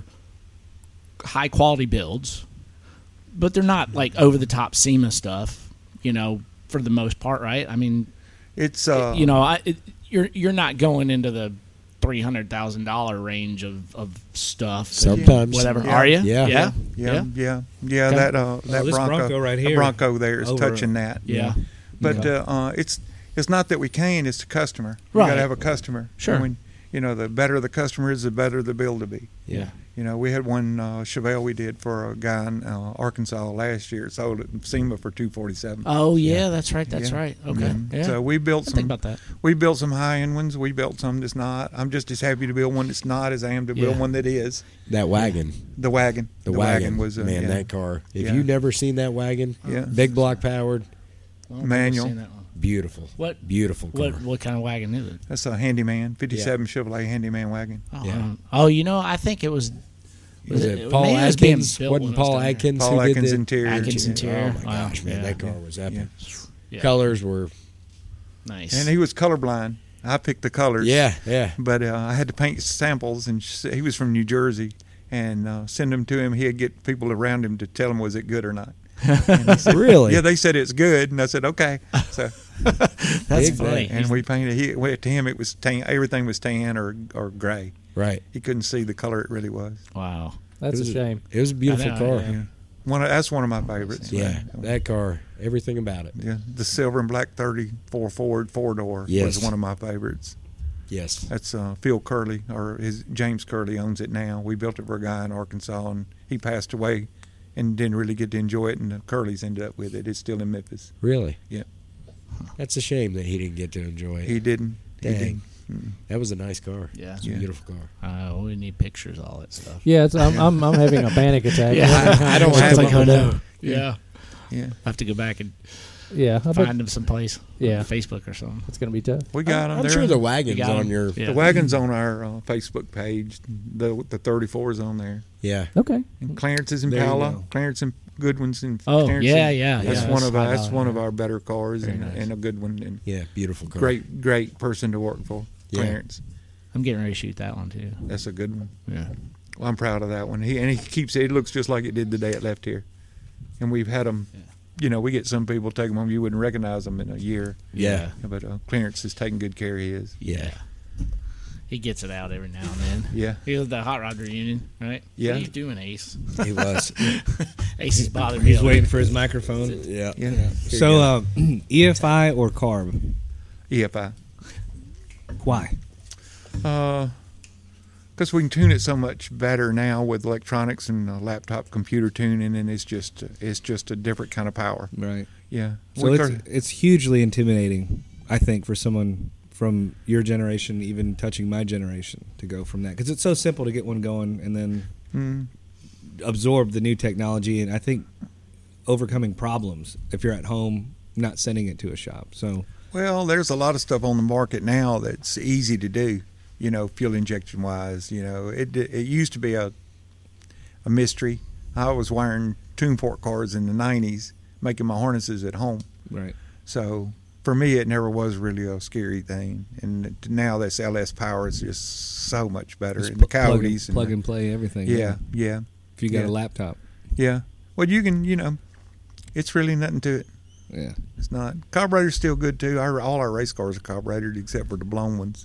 high quality builds, but they're not like over the top SEMA stuff, you know, for the most part, right? I mean, It's uh, you know, I it, you're you're not going into the three hundred thousand dollar range of, of stuff. Sometimes. whatever. Yeah. Are you? Yeah. yeah, Yeah, yeah, yeah. Okay. That uh, that this Bronco, Bronco right the here Bronco there is over- touching that. yeah. But Okay. uh, uh, it's it's not that we can; it's the customer. You Right. got to have a customer. Sure. And when, you know, the better the customer is, the better the bill to be. yeah. You know, we had one uh, Chevelle we did for a guy in uh, Arkansas last year. It sold at SEMA for two forty seven. Oh yeah, that's right. That's Yeah. right. Okay. Mhm. Yeah. So we built I some. think about that. We built some high end ones. We built some that's not. I'm just as happy to build one that's not as I am to build Yeah. one that is. That wagon. The wagon. The, wagon. was uh, man, yeah. that car. If Yeah. you never seen that wagon, Yeah. big block powered, Well, I've never Manual. seen that one. beautiful. What Beautiful car. what what kind of wagon is it? That's a handyman, fifty-seven Chevrolet handyman wagon. Oh, Yeah. I don't- oh, you know, I think it was. Was it- it Paul maybe it was being Atkins? built Wasn't when I was Paul down there. Atkins Paul who did Atkins the- interior. Atkins Yeah. interior. Oh my Wow. gosh, man, Yeah. that car was epic. Yeah. Yeah. Colors were, Nice. And he was colorblind. I picked the colors. yeah, yeah. But uh, I had to paint samples, and sh- he was from New Jersey, and uh, send them to him. He'd get people around him to tell him was it good or not. And he said, Really? Yeah, they said it's good, and I said okay. So That's Big funny. and we painted. He well, to him it was tan. Everything was tan or or gray. Right. He couldn't see the color it really was. Wow. That's It a was shame. It was a beautiful know, car. yeah. Yeah. One of, that's one of my favorites. that car, everything about it. Yeah, the silver and black thirty-four Ford four door Yes. was one of my favorites. Yes. That's uh, Phil Curley, or his James Curley owns it now. We built it for a guy in Arkansas, and he passed away, and didn't really get to enjoy it. And the Curleys ended up with it. It's still in Memphis. Really? Yeah. That's a shame that he didn't get to enjoy it. He didn't. He Dang. didn't. Mm-mm. That was a nice car. Yeah. It's a Yeah. beautiful car. Uh, we need pictures, all that stuff. Yeah, it's, I'm, I'm I'm having a panic attack. Yeah. I don't It's have like, them. oh no. Yeah. Yeah. Yeah, I have to go back and Yeah, I bet find them someplace. Yeah. On Facebook or something. it's gonna be tough. we got them. I'm They're- sure the wagon's You got 'em? on your. Yeah. the wagon's on our uh, Facebook page. The the thirty-four is on there. Yeah. Okay. And Clarence's There you Impala, go. Clarence and Goodwin's and Oh, Clarence yeah, and- yeah, That's yeah. one of That's our, that's high one of dollar. our better cars, Very and, nice. and a good one, and Yeah. Beautiful car. great great person to work for. Yeah. Clarence, I'm getting ready to shoot that one too. that's a good one. Yeah. Well, I'm proud of that one. He and he keeps it. It looks just like it did the day it left here, and we've had them. Yeah. You know, we get some people take them home. You wouldn't recognize them in a year. Yeah. But uh, Clarence is taking good care of his. Yeah. He gets it out every now and then. Yeah. He was at the hot rod reunion, right? Yeah. What are you doing, Ace? He was. Ace is bothering me. He's over waiting here. for his microphone. Yeah. Yeah. So, uh, E F I or carb? E F I. Why? Uh, because we can tune it so much better now with electronics and uh, laptop computer tuning, and it's just it's just a different kind of power. Right. Yeah. So We it's could- it's hugely intimidating, I think, for someone from your generation, even touching my generation, to go from that, because it's so simple to get one going and then Mm, absorb the new technology, and I think overcoming problems if you're at home, not sending it to a shop. So well, there's a lot of stuff on the market now that's easy to do. You know, fuel injection wise. You know, it it used to be a a mystery. I was wiring tune fork cars in the nineties, making my harnesses at home. right. So for me, it never was really a scary thing. And now this L S Power is just so much better. Just and the pl- plug, Coyotes and, plug and and play everything. the, yeah, yeah, If you got Yeah. a laptop. yeah. Well, you can, you know, it's really nothing to it. Yeah. It's not. Carburetor's still good too. Our, all our race cars are carbureted except for the blown ones.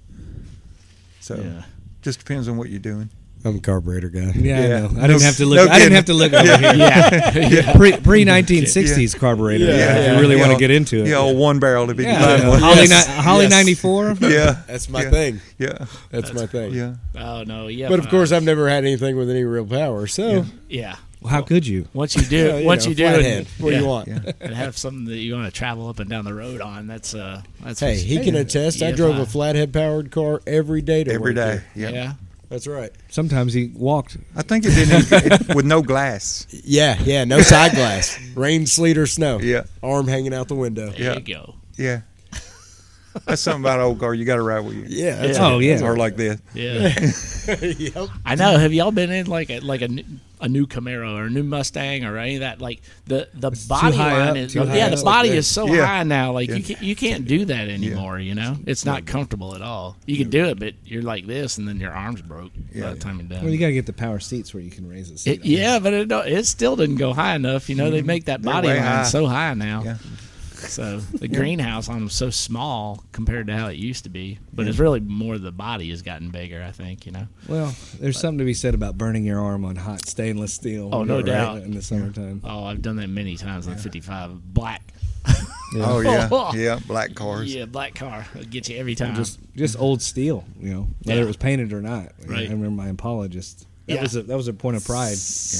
So Yeah. just depends on what you're doing. I'm a carburetor guy. Yeah, Yeah. I know. I No- didn't have to look. no I didn't kidding. have to look over here. Yeah. yeah. Pre pre nineteen sixties carburetor. Yeah. if Yeah. you really Yeah. want to get into it. Yeah, old one barrel if you Yeah, can find yeah. one. Holly, Yes. ni- Holly Yes. ninety-four. Yeah, That's my Yeah. thing. yeah, That's, my thing. yeah. Oh no. Yeah. But of course, I've never had anything with any real power. So, Yeah. Well, how could you? Once you do, Yeah, you once know, you do, it, flathead. What do yeah, you want? Yeah. and have something that you want to travel up and down the road on. That's uh. That's Hey, what's- he can attest. I Yeah, drove a fine. flathead powered car every day to Every work day. here. Yeah. Yeah. That's right. Sometimes he walked. I think it didn't it, with no glass. Yeah, yeah. No side glass. Rain, sleet, or snow. Yeah, Arm hanging out the window. There Yeah. you go. yeah. That's something about an old car. You got to ride with you. Yeah. That's Yeah. Oh yeah. Or like this. Yeah. yep. I know. Have y'all been in like a like a, new- a new Camaro or a new Mustang or any of that? Like the the It's too body high line up, is too high yeah. The up. body is so Yeah. high now. Like Yeah. you can, you can't do that anymore. You know, it's not comfortable at all. You can do it, but you're like this, and then your arms broke Yeah, by the yeah. time you're done. Well, you got to get the power seats where you can raise the seat. It, up. yeah, but it don't, it still didn't go high enough. You know, they make that They're body way line high. so high now. Yeah. So the greenhouse on them so small compared to how it used to be, but it's really more the body has gotten bigger. I think you know. Well, there's something to be said about burning your arm on hot stainless steel. Oh, no right, doubt. in the summertime. Oh, I've done that many times on fifty-five black. Oh yeah, yeah, black cars. Yeah, black car. It'll get you every time. Just just old steel, you know, whether Yeah. it was painted or not. Right. I remember my Impala just that Yeah. was a that was a point of pride.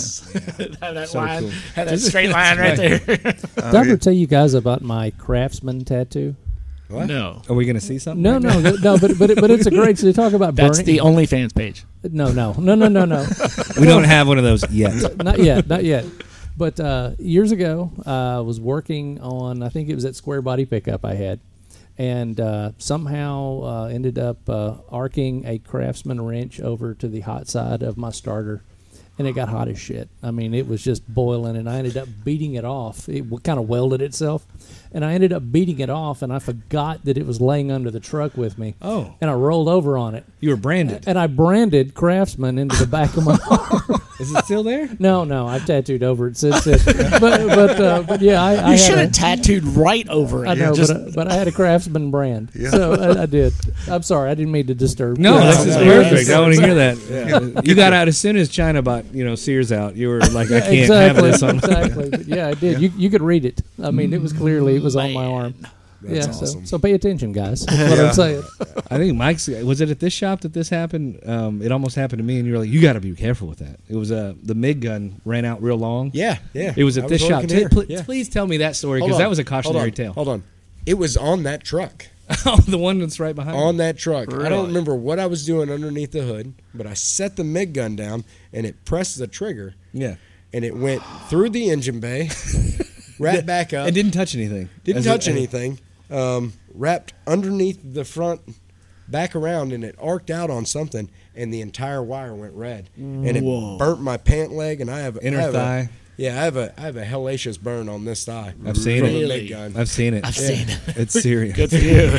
have that So line, cool. have that straight line right there. Did I Oh, ever yeah. tell you guys about my Craftsman tattoo? What? No, Are we going to see something? No, right no, th- no. But but it, but it's a great. So you talk about that's burning. the OnlyFans page. No, no, no, no, no, no. now? We don't have one of those yet. Not yet, not yet. But uh, years ago, uh, I was working on. I think it was that square body pickup I had, and uh, somehow uh, ended up uh, arcing a Craftsman wrench over to the hot side of my starter, and it got hot as shit. I mean, it was just boiling, and I ended up beating it off. It w- kind of welded itself, and I ended up beating it off, and I forgot that it was laying under the truck with me. Oh. And I rolled over on it, You were branded. and I branded Craftsman into the back of my arm. Is it still there? No, no, I've tattooed over it since then. but but uh, but yeah, I, I You had should a- have tattooed right over it. I know, just- but, I, but I had a Craftsman brand, Yeah. so I, I did. I'm sorry, I didn't mean to disturb. No, you. this is Yeah. perfect. I want to hear that. You got out as soon as China bought, you know, Sears out. You were like, I can't exactly, have this on. exactly. But yeah, I did. You you could read it. I mean, it was clearly it was on my arm. That's yeah, awesome. so so pay attention, guys. That's what Yeah. I'm saying. I think Mike's. Was it at this shop that this happened? Um, it almost happened to me, and you were like, you got to be careful with that. It was uh, the MIG gun ran out real long. Yeah, yeah. It was at I this shop. working T- here. pl- Yeah. Please tell me that story Hold because on. that was a Hold cautionary on. tale. Hold on. It was on that truck. Oh, the one that's right behind. On me. that truck. I Really? don't remember what I was doing underneath the hood, but I set the MIG gun down and it pressed the trigger Yeah. and it went through the engine bay, wrapped back up. It didn't touch anything. Didn't As touch it- anything. Um, wrapped underneath the front, back around, and it arced out on something, and the entire wire went red, and it Whoa. burnt my pant leg, and I have Inner I have thigh. A, yeah, I have a I have a hellacious burn on this thigh. I've seen from it. a Really? MIG gun. I've seen it. I've seen it. It's serious. Good for you.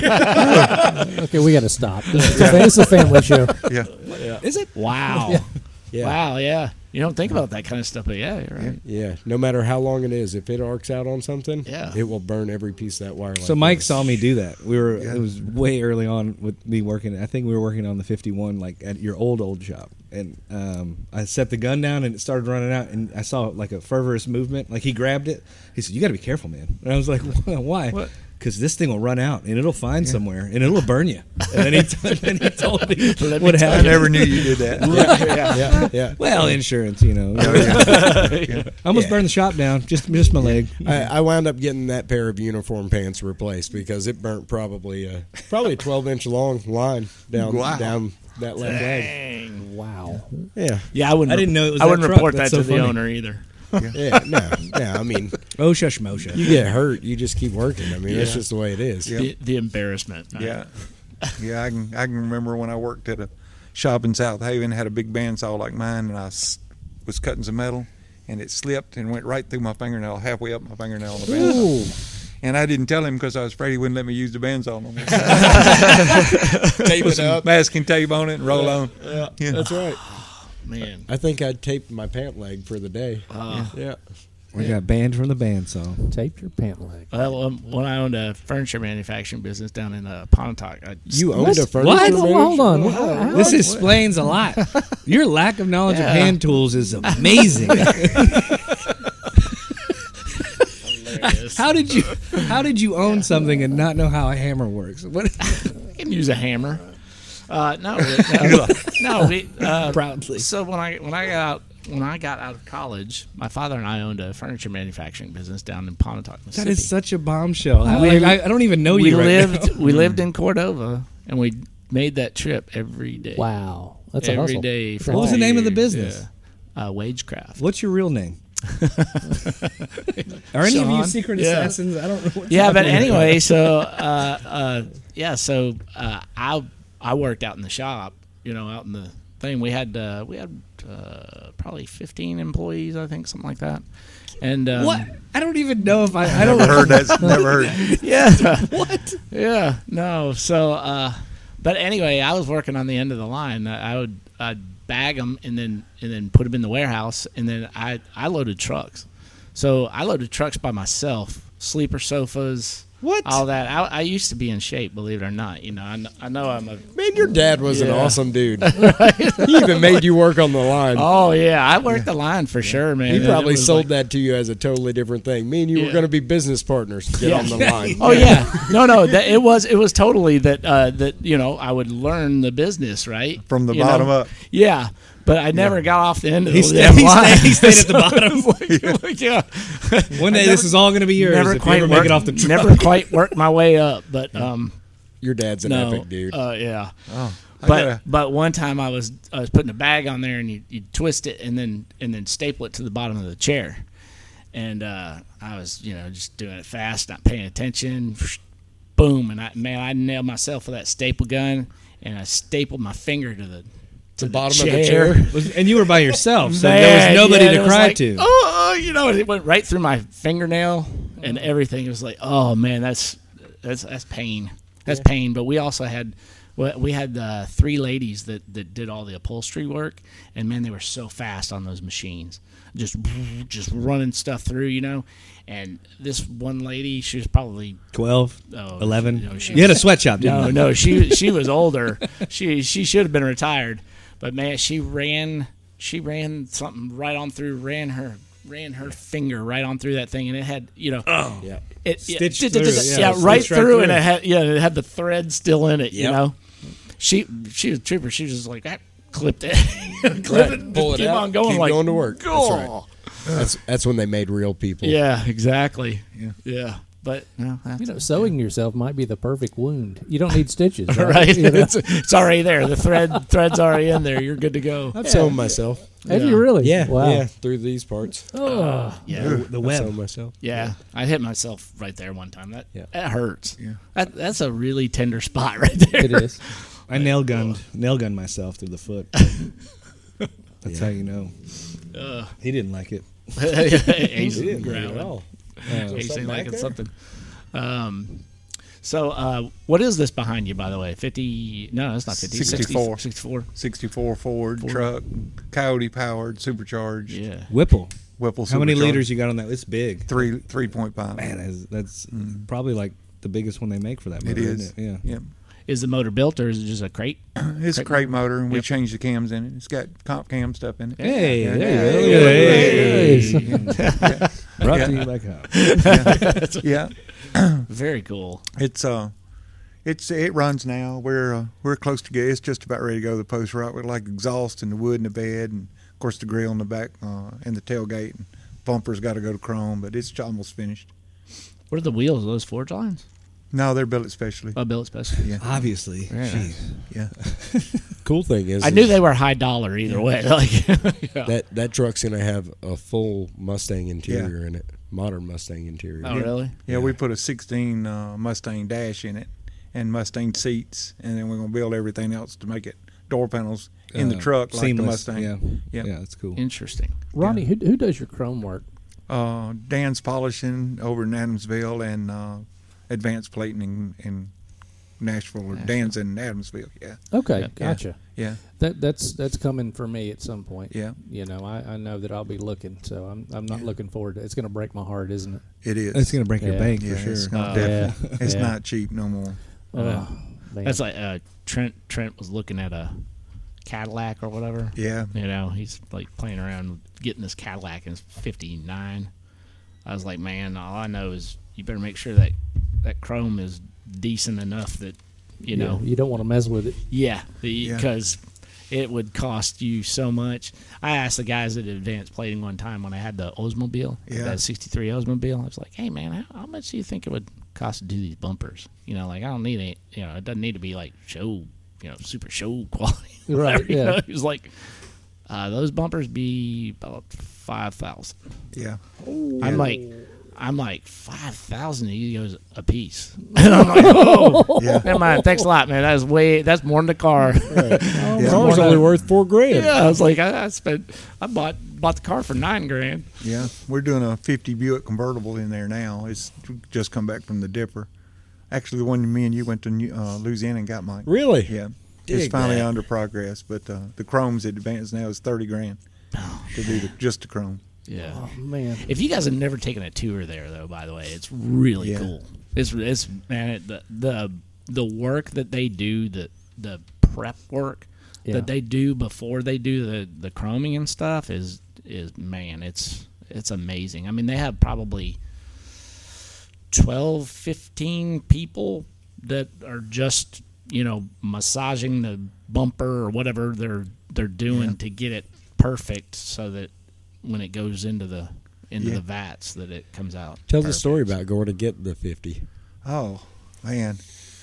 Okay, we got to stop. It's a, it's a family show. Yeah. Is it? Wow. Yeah. Wow. Yeah. You don't think about that kind of stuff, but yeah, you're right. Yeah, no matter how long it is, if it arcs out on something, Yeah. it will burn every piece of that wire. So like Mike this. saw me do that. We were. Yeah. It was way early on with me working. I think we were working on the fifty-one, like at your old old shop. And um, I set the gun down, and it started running out. And I saw like a fervorous movement. Like he grabbed it. He said, "You got to be careful, man." And I was like, "Why?" What? Because this thing will run out, and it'll find somewhere, and it'll burn you. And then he, t- then he told me Let me what tell I happened. never knew you did that. yeah, yeah, yeah. Well, insurance, you know. Oh, yeah. I almost Yeah. burned the shop down. Just just my leg. I, I wound up getting that pair of uniform pants replaced because it burnt probably a probably a twelve inch long line down Wow. down that left leg. Dang. Wow. Yeah, Yeah, I wouldn't. I didn't know it was I that wouldn't truck. report That's that to so the funny. owner either. yeah, no, no. I mean, Oh, shush, Moshe. you get hurt, you just keep working. I mean, that's Yeah. just the way it is. Yeah. The, the embarrassment. Yeah, yeah. I can I can remember when I worked at a shop in South Haven, had a big bandsaw like mine, and I s- was cutting some metal, and it slipped and went right through my fingernail, halfway up my fingernail on the bandsaw. And I didn't tell him because I was afraid he wouldn't let me use the bandsaw no more. Tape Put it some up. masking tape on it and roll on. Yeah, Yeah. that's right. Man. I think I taped my pant leg for the day. Uh, Yeah. We got banned from the bandsaw. Tape your pant leg. Well, um, when I owned a furniture manufacturing business down in uh, Pontotoc, I You owned What? a furniture What? manufacturer? Hold on. Wow. How- This explains a lot. Your lack of knowledge Yeah. of hand tools is amazing. hilarious. how did you How did you own something and not know how a hammer works? What? I can use a hammer. Uh, no, no, no. We, uh, Proudly. So when I when I got out, when I got out of college, my father and I owned a furniture manufacturing business down in Pontotoc, That Mississippi. is such a bombshell. I, We- like, I, I don't even know we you right lived now. we lived in Cordova, and we made that trip every day. Wow. That's a every hustle. day. for What was the two name of the years. business? Yeah. Uh, Wagecraft. What's your real name? Are any of you Sean? secret Yeah. assassins? I don't know. What's Yeah, but happening. anyway, so uh, uh, yeah, so uh, I I worked out in the shop, you know, out in the thing. We had uh, we had uh, probably fifteen employees, I think, something like that. And um, What? I don't even know if I. I don't. Never heard that. Never heard. Yeah. What? Yeah. No. So, uh, but anyway, I was working on the end of the line. I would I'd bag them and then and then put them in the warehouse, and then I I loaded trucks. So I loaded trucks by myself. sleeper sofas. What? All that. I, I used to be in shape, believe it or not. You know, I, kn- I know I'm a. Man, your dad was an Yeah. awesome dude. He even made you work on the line. Oh yeah, I worked the line for sure, man. He It probably was sold like- that to you as a totally different thing. Me and you were Yeah. going to be business partners. Get Yeah. on the line. Oh yeah, no, no. That it was it was totally that uh, that you know I would learn the business right From the You bottom know? up. Yeah, but I never got off the end of He the stayed- damn he line. stayed- he stayed at the bottom. Like, like, yeah. One day I this never- is all going to be yours Never if you quite ever make worked, it off the truck. never quite worked my way up, but um, Your dad's an no, epic dude. Uh, yeah. Oh, I But gotta- but one time I was I was putting a bag on there and you you twist it and then and then staple it to the bottom of the chair, and uh, I was you know just doing it fast, not paying attention. Boom, and I man I nailed myself with that staple gun and I stapled my finger to the to The bottom of the chair. And you were by yourself, so Man, there was nobody yeah, to it was cry like, to. Oh, you know, it went right through my fingernail and everything. It was like, oh man, that's that's that's pain. That's pain. But we also had we we had uh, three ladies that that did all the upholstery work, and man, they were so fast on those machines, just just running stuff through, you know. And this one lady, she was probably twelve, oh, eleven. no, she You had a was- sweatshop, didn't no, you? no, she she was older. She she should have been retired, but man, she ran she ran something right on through, ran her ran her finger right on through that thing, and it had you know Oh. Yeah. it Stitched yeah, through, yeah, yeah, right stitched right through, through. and it had yeah it had the thread still in it. You Yep. know, she she was a trooper. She was just like that, clipped it, clipped Right. it, and Pull just it keep out, on going keep like going to work. That's right. "Gah." That's that's when they made real people. Yeah, exactly. Yeah. yeah. But no, that's You know, sewing yourself might be the perfect wound. You don't need stitches, right? right. You know? it's, it's already there. The thread thread's already in there. You're good to go. I've sewn myself. Have Yeah. you really? Yeah, Wow. yeah, through these parts. Oh, Yeah. The, the I've web. sewn myself. Yeah, I hit myself right there one time. That Yeah. that hurts. Yeah. That, that's a really tender spot right there. it is. I nail gunned nail gunned myself through the foot. That's how you know. Uh, He didn't like it. Ace He didn't growling. at all. Uh, Ace something ain't back liking there? something. Um, so uh, what is this behind you, by the way? Fifty? No, it's not fifty. sixty-four. sixty-four. sixty-four Ford, Ford. truck, Coyote powered, supercharged. Yeah. Whipple. Whipple How many supercharged. liters you got on that? It's big. Three three point five. Man, that's, that's probably like the biggest one they make for that motor. It is. Isn't it? Yeah. Yep. Is the motor built or is it just a crate? It's a Crate crate motor, and we Yep. changed the cams in it. It's got comp cam stuff in it. Hey, Yeah, there yeah, you go. yeah, Hey. yeah. Brought Yeah. to you by Cobb. Yeah, Very cool. it's uh, it's it runs now. We're uh, we're close to get. It's just about ready to go to the post rock with like exhaust and the wood in the bed, and of course the grill in the back uh, and the tailgate. And bumper's got to go to chrome, but it's almost finished. What are the wheels? Are those Forge lines? No, they're built specially. Oh, built special. Yeah, Obviously. Very Jeez. yeah. Cool thing is, I knew is they were high dollar either way. Like, yeah. that that truck's gonna have a full Mustang interior in it, modern Mustang interior. Oh, really? Yeah, we put a sixteen uh, Mustang dash in it and Mustang seats, and then we're going to build everything else to make it door panels in the Uh, truck like the seamless. Mustang. Yeah. Yep. Yeah, that's cool. Interesting. Ronnie, who, who does your chrome work? Uh, Dan's Polishing over in Adamsville and uh, Advanced Plating in, in Nashville. Or Nashville. Dan's in Adamsville. Yeah, Okay, Yeah. gotcha. yeah, That that's that's coming for me at some point. yeah. You know, I, I know that I'll be looking, so I'm I'm not Yeah. looking forward to it. It's going to break my heart, isn't it? It is. It's going to break your Yeah. bank yeah, for it's, sure. gonna Oh, definitely- yeah. it's Yeah. not cheap no more. Yeah. Oh, man. That's like uh, Trent. Trent was looking at a Cadillac or whatever. Yeah, You know, he's like playing around with getting this Cadillac and it's fifty-nine. I was like, man, all I know is you better make sure that that chrome is decent enough that you Yeah, know, you don't want to mess with it. yeah, Yeah. because it would cost you so much. I asked the guys at Advanced Plating one time when I had the Oldsmobile, Yeah. that sixty-three Oldsmobile. I was like, hey man, how, how much do you think it would cost to do these bumpers? You know, like I don't need it. You know, it doesn't need to be like show, you know, super show quality. Right, You yeah. know, he was like, uh, those bumpers be about five thousand. yeah. I'm like, I'm like five thousand. He goes a piece, and I'm like, oh, Yeah. never mind. Thanks a lot, man. That's way. That's more than the car. The Yeah. car's only worth four grand. Yeah, I was like, I, I spent, I bought bought the car for nine grand. Yeah, we're doing a fifty Buick convertible in there now. It's just come back from the Dipper. Actually, the one me and you went to New- uh, Louisiana and got, Mike. Really? Yeah, Dig it's finally that. under progress. But uh, the chrome's at advanced now is thirty grand to do the, just the chrome. Yeah. Oh man. If you guys have never taken a tour there, though, by the way, it's really Yeah. cool. It's it's man it, the the the work that they do, the the prep work Yeah. that they do before they do the the chroming and stuff is is man, it's it's amazing. I mean, they have probably twelve, fifteen people that are just, you know, massaging the bumper or whatever they're they're doing Yeah. to get it perfect so that when it goes into the into Yeah. the vats that it comes out. Tell the perfect. story about going to get the fifty. Oh man,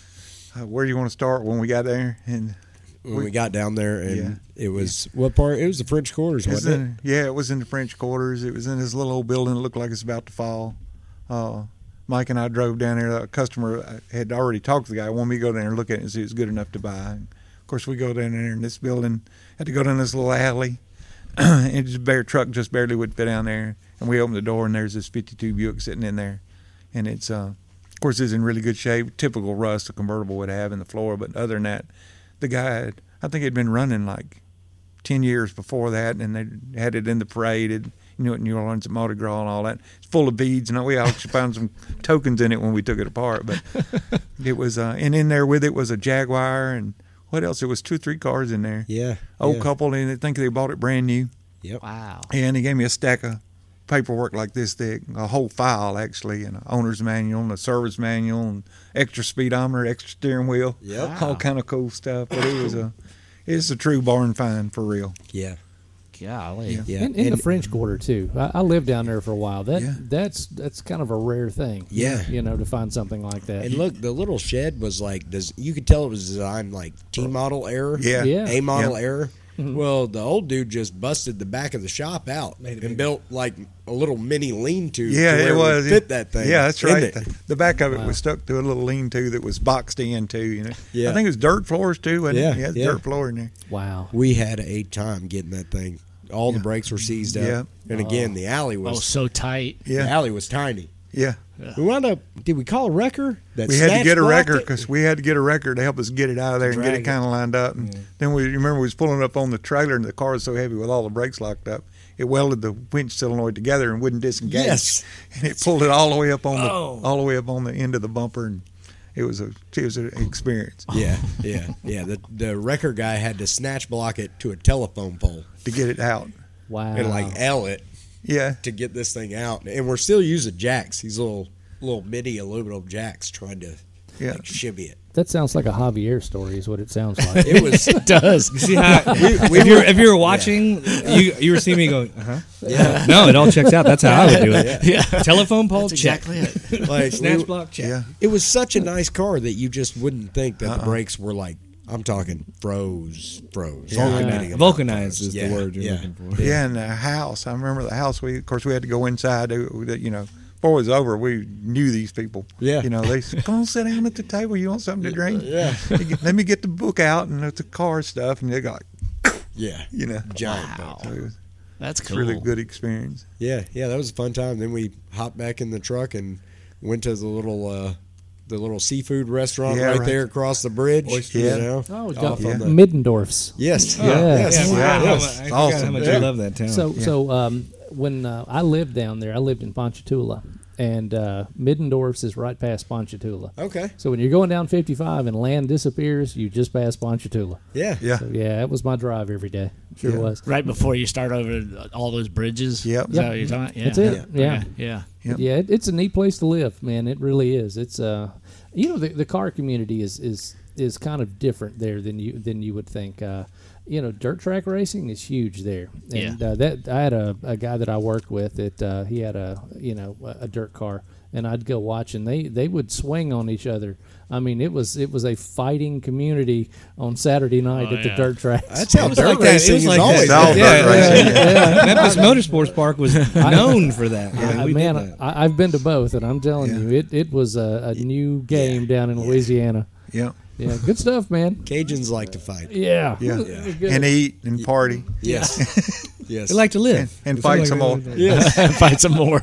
uh, where do you want to start when we got there? And When we, got down there, and Yeah. it was what part? It was the French Quarters, it was wasn't in, yeah, it was in the French Quarters. It was in this little old building that looked like it's about to fall. Uh, Mike and I drove down there. A customer had already talked to the guy, wanted me to go down there and look at it and see if it was good enough to buy. And of course, we go down there in this building. Had to go down this little alley, and just bare truck just barely would fit down there. And we opened the door, and there's this fifty-two Buick sitting in there, and it's uh, of course it's in really good shape, typical rust a convertible would have in the floor. But other than that, the guy had, I think he'd been running like ten years before that, and they had it in the parade. It, you know, at New Orleans at Mardi Gras and all that. It's full of beads, and we actually found some tokens in it when we took it apart. But it was, uh, and in there with it was a Jaguar, and what else? There was two, three cars in there. Yeah. Old yeah. couple, and I think they bought it brand new. Yep. Wow. And he gave me a stack of paperwork like this thick, a whole file actually, and an owner's manual, and a service manual, and extra speedometer, extra steering wheel, Yep. all kind of cool stuff. But it was a, it's a true barn find for real. Yeah. Golly. Yeah. Yeah. In, in the And- French Quarter too. I, I lived down there for a while. That Yeah. that's that's kind of a rare thing. Yeah. you know, to find something like that. And look, the little shed was like, does you could tell it was designed like T model error, Yeah. Yeah. A model Yeah. error. Well, the old dude just busted the back of the shop out and built like a little mini lean-to. Yeah, to where it was would fit that thing. Yeah, that's in right. it. The, the back of it Wow. was stuck to a little lean-to that was boxed in too. You know, Yeah. I think it was dirt floors too. Wasn't Yeah, it? Yeah, yeah. dirt floor in there. Wow. We had a time getting that thing. All the Yeah. brakes were seized up, Yeah. and again, the alley Oh, was so tight. Yeah, the alley was tiny. yeah. We wound up. Did we call a wrecker? That We had to snatch get a blocked wrecker it? because we had to get a wrecker to help us get it out of there and get Drag it it. kind of lined up. And then we remember we was pulling up on the trailer and the car was so heavy with all the brakes locked up, it welded the winch solenoid together and wouldn't disengage. Yes. And it pulled it all the way up on the Oh. all the way up on the end of the bumper, and it was a it was an experience Yeah, yeah, yeah. The the wrecker guy had to snatch block it to a telephone pole to get it out. Wow. and like L it Yeah, to get this thing out. And we're still using jacks. These little little mini aluminum jacks trying to Yeah. like, shimmy it. That sounds like a Javier story, is what it sounds like. It was. It does. See how if you're if you were watching, you you were seeing me going, uh huh. Yeah. No, it all checks out. That's how I would do it. Yeah. Telephone pole, That's check. exactly it. Like Snatch we- block, check. yeah. It was such a nice car that you just wouldn't think that Uh-uh. the brakes were like. I'm talking froze, froze. Yeah. Vulcanating them. Vulcanized is Yeah, the word you're yeah. looking for. Yeah, and the house. I remember the house. We, of course, we had to go inside. uh, You know, before it was over, we knew these people. Yeah. You know, they said, "Come on, sit down at the table. You want something to drink?" Yeah. They get- Let me get the book out and the car stuff, and they got, Yeah. you know, Giant. Wow. so it was That's it's cool. a really good experience. Yeah, yeah, that was a fun time. Then we hopped back in the truck and went to the little uh, the little seafood restaurant Yeah, right, right. there across the bridge. Oyster. You Yeah. know, Oh, off yeah. on the- Middendorf's. yes, Yeah. yes, Yeah, I forgot how yes. much- I forgot Awesome. how much Yeah. you love that town. So Yeah. so um, when uh, I lived down there, I lived in Ponchatoula, and uh, Middendorf's is right past Ponchatoula. Okay, So when you're going down fifty-five and land disappears, you just pass Ponchatoula. yeah, Yeah. So yeah, that was my drive every day. Sure Yeah. was. Right before you start over all those bridges. Yep. Is that Yep. what you're talking? Yeah. That's it. Yeah. Okay. Yeah. Yep. Yeah, it, it's a neat place to live, man. It really is. It's uh, you know, the, the car community is is is kind of different there than you than you would think. Uh, you know, dirt track racing is huge there, and uh, that I had a, a guy that I worked with that uh, he had a you know a, a dirt car, and I'd go watch, and they they would swing on each other. I mean, it was it was a fighting community on Saturday night Oh, at the yeah. dirt tracks. That's how It was dirt like that. It racing was is like always. that. been. All dirt racing, yeah. Memphis Motorsports Park was known for that. I mean, Uh, we man, did that. I, I've been to both, and I'm telling Yeah. you, it, it was a, a new game down in Louisiana. Yeah. Yeah, good stuff, man. Cajuns like to fight. Yeah, Yeah. It was good. And eat and party Yes, yes. They like to live and, and It's fight like some a- more. yes. Fight some more.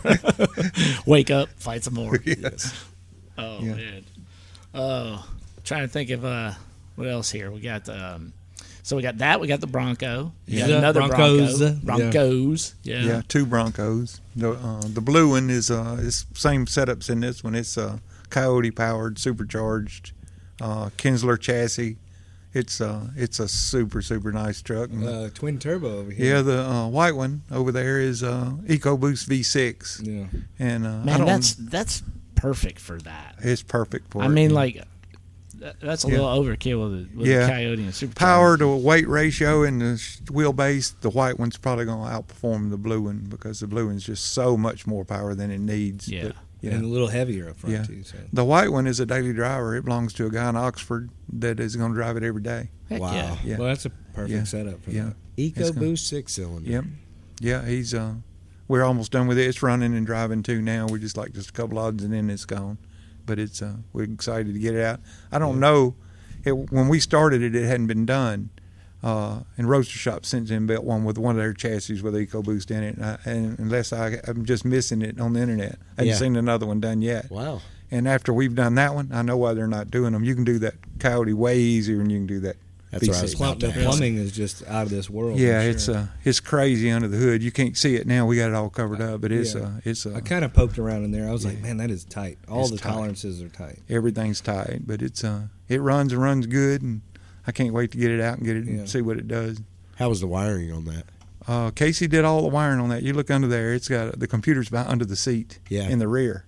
Wake up. Fight some more. Yes. Oh Yeah. man. Oh, trying to think of uh, what else here. We got um, So we got that. We got the Bronco. You got Yeah. another Broncos. Bronco. Broncos. Yeah. Yeah, two Broncos. The uh, the blue one is uh is same setups in this one. It's uh Coyote powered, supercharged, uh, Kinsler chassis. It's uh it's a super super nice truck. And, Uh, twin turbo over here. yeah, the uh, white one over there is uh, EcoBoost V six, Yeah. and uh, I Man, don't. that's that's perfect for that. it's perfect for I it. mean, like that- that's a Yeah. little overkill with, the, with Yeah. the Coyote and super power to weight ratio and the sh- wheelbase, the white one's probably going to outperform the blue one because the blue one's just so much more power than it needs. Yeah. But, yeah. And a little heavier up front Yeah. too. So. The white one is a daily driver. It belongs to a guy in Oxford that is going to drive it every day. Heck Wow. yeah. Yeah. Well, that's a perfect Yeah. setup for Yeah. that. It's gonna- EcoBoost six cylinder. Yep. Yeah, he's uh we're almost done with it. It's running and driving too now. We're just like just a couple odds and then it's gone. But it's uh we're excited to get it out. I don't know it, when we started it it hadn't been done. Uh, and Roadster Shop since then built one with one of their chassis with EcoBoost in it, and, I, and unless I, I'm just missing it on the internet, I haven't Yeah. seen another one done yet. Wow. And after we've done that one, I know why they're not doing them. You can do that Coyote way easier than you can do that. That's what I was V six. Plum, about the to ask. plumbing is just out of this world. Yeah, I'm sure. it's uh, it's crazy under the hood. You can't see it now. We got it all covered up, but it's Yeah. uh, it's uh, I kind of poked around in there. I was like, Yeah. man, that is tight. All It's the tight. tolerances are tight. everything's tight, but it's uh, it runs and runs good, and I can't wait to get it out and get it Yeah. and see what it does. How was the wiring on that? Uh, Casey did all the wiring on that. You look under there; it's got the computer's about under the seat Yeah. in the rear.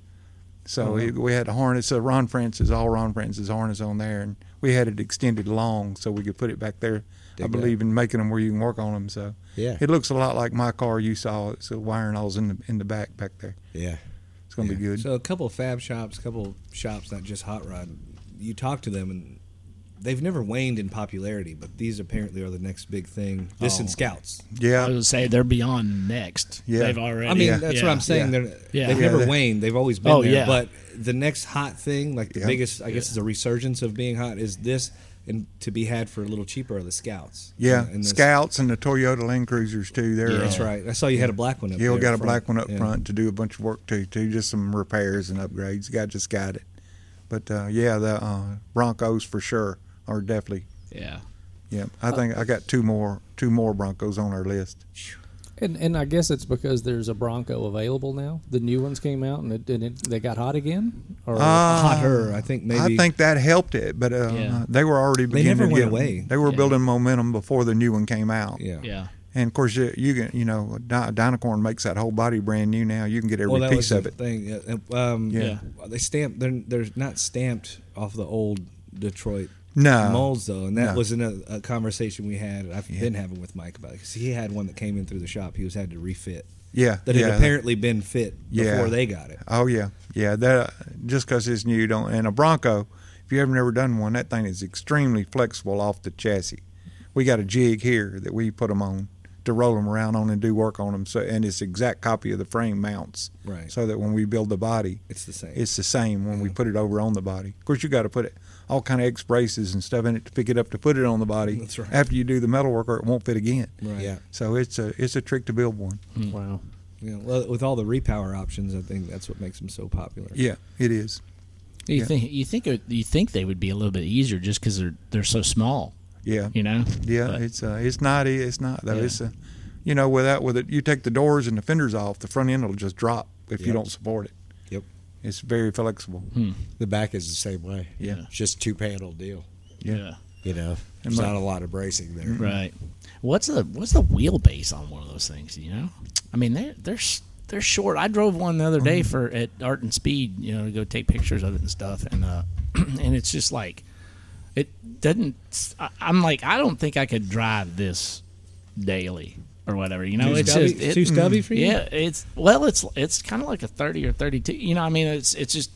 So Uh-huh. it, we had a harness. So Ron Francis, all Ron Francis harness on there, and we had it extended long so we could put it back there. I Dig believe in making them where you can work on them. So Yeah. it looks a lot like my car you saw. It's the wiring all's in the in the back back there. Yeah. It's gonna be Yeah. good. So a couple of fab shops, a couple of shops, not just Hot Rod. You talk to them, and they've never waned in popularity, but these apparently are the next big thing. This Oh. and Scouts. I yeah, was gonna say they're beyond next. Yeah. They've already. I mean, Yeah. that's yeah. what I'm saying. Yeah. They're, Yeah. They've Yeah, never they- waned. They've always been Oh, there. yeah. But the next hot thing, like the Yeah. biggest, I guess, is a resurgence of being hot. Is this and to be had for a little cheaper are the Scouts. yeah. And, and this- Scouts and the Toyota Land Cruisers too. They're Yeah. uh, That's right. I saw you had a black one up Yeah, there. we got a front. black one up Yeah. front to do a bunch of work to, too, just some repairs and upgrades. Got just got it, but uh, yeah, the uh, Broncos for sure are definitely. Yeah. Yeah, I think I got two more two more Broncos on our list. And and I guess it's because there's a Bronco available now. The new ones came out and it, and it, they got hot again. Or Uh, Hotter, I think maybe. I think that helped it, but uh, Yeah. they were already beginning never to went get, away. They were Yeah. building momentum before the new one came out. Yeah. Yeah. And of course, you, you can you know Dy- Dynacorn makes that whole body brand new now. You can get every Well, that piece was of the it. thing. Yeah. Um, Yeah. They stamped. They're they're not stamped off the old Detroit No, molds though, and that No. was in a, a conversation we had. I've Yeah. been having with Mike about it because he had one that came in through the shop. He was had to refit yeah, that yeah. had apparently been fit Yeah. before they got it. Oh yeah, yeah. That just because it's new, don't. And a Bronco, if you have never done one, that thing is extremely flexible off the chassis. We got a jig here that we put them on to roll them around on and do work on them. So, and it's exact copy of the frame mounts. Right. So that when we build the body, It's the same. it's the same when we Yeah. put it over on the body. Of course, you got to put it all kind of X braces and stuff in it to pick it up to put it on the body. That's right. After you do the metal work, or it won't fit again. right. Yeah. So it's a it's a trick to build one. wow. You know, well, with all the repower options, I think that's what makes them so popular. Yeah, it is. You Yeah. think you think it, you think they would be a little bit easier just because they're they're so small. Yeah. You know. Yeah, But- it's uh, it's not it's not though. Yeah. It's a, you know, without with it, you take the doors and the fenders off, the front end will just drop if you Yep. don't support it. Yep. It's very flexible. Hmm. The back is the same way. Yeah. It's just two panel deal. Yeah. You know, And there's my- not a lot of bracing there. Right. What's the what's the wheelbase on one of those things? You know, I mean they're they're s- they're short. I drove one the other day for at Art and Speed, you know, to go take pictures of it and stuff, and uh, and it's just like it doesn't. I, I'm like I don't think I could drive this daily or whatever. You know, Too it's stubby, just it, too stubby for you. yeah. It's well, it's it's kind of like a thirty or thirty-two. You know, I mean, it's it's just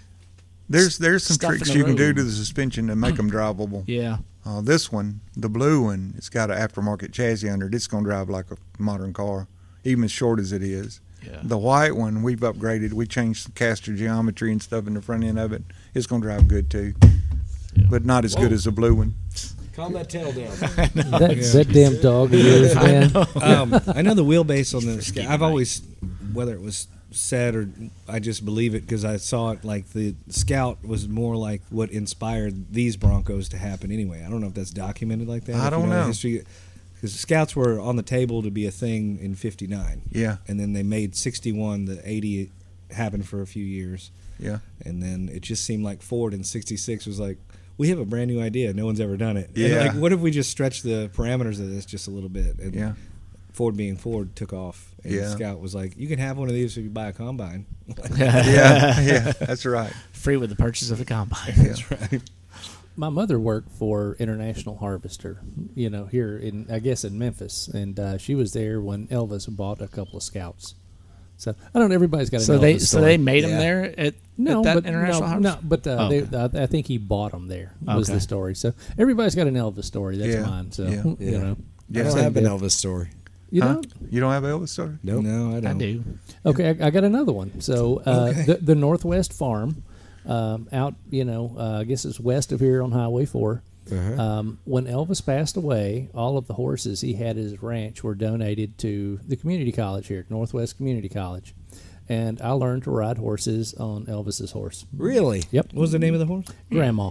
There's there's some Stuff in tricks the you can do road. to the suspension to make them drivable. yeah. Uh, this one, the blue one, it's got an aftermarket chassis under it. It's going to drive like a modern car, even as short as it is. Yeah. The white one, we've upgraded. We changed some caster geometry and stuff in the front end of it. It's going to drive good too, but not as good as the blue one. Calm that tail down. That, that damn dog of yours, man. um, I know the wheelbase on the. keep I've it always, whether it was said, or I just believe it because I saw it. Like the Scout was more like what inspired these Broncos to happen. Anyway, I don't know if that's documented like that. I if don't you know. know. The history, because the Scouts were on the table to be a thing in fifty-nine. Yeah. And then they made sixty-one, the eighty happen for a few years. Yeah. And then it just seemed like Ford in sixty-six was like, we have a brand new idea. No one's ever done it. And Yeah. like, what if we just stretch the parameters of this just a little bit? And Yeah. Ford being Ford took off. And Yeah. Scout was like, you can have one of these if you buy a combine. Yeah. Yeah. That's right. Free with the purchase of the combine. That's right. My mother worked for International Harvester, you know, here in, I guess, in Memphis, and uh, she was there when Elvis bought a couple of Scouts. So I don't know. Everybody's got an So Elvis they story. so they made them Yeah. there at, no, at that but international no, harvest? no, but uh, Okay. they, I, I think he bought them there. Was Okay. the story? So everybody's got an Elvis story. That's Yeah. mine. So Yeah. you Yeah. know, Yeah. I don't Same have an deal. Elvis story. You Huh? don't? You don't have an Elvis story? Nope. No, I don't. I do. Okay, I, I got another one. So uh, Okay. the, the Northwest Farm, um, out, you know, uh, I guess it's west of here on Highway four. Uh-huh. Um, when Elvis passed away, all of the horses he had at his ranch were donated to the community college here, Northwest Community College. And I learned to ride horses on Elvis's horse. Really? Yep, What was the name of the horse? Grandma.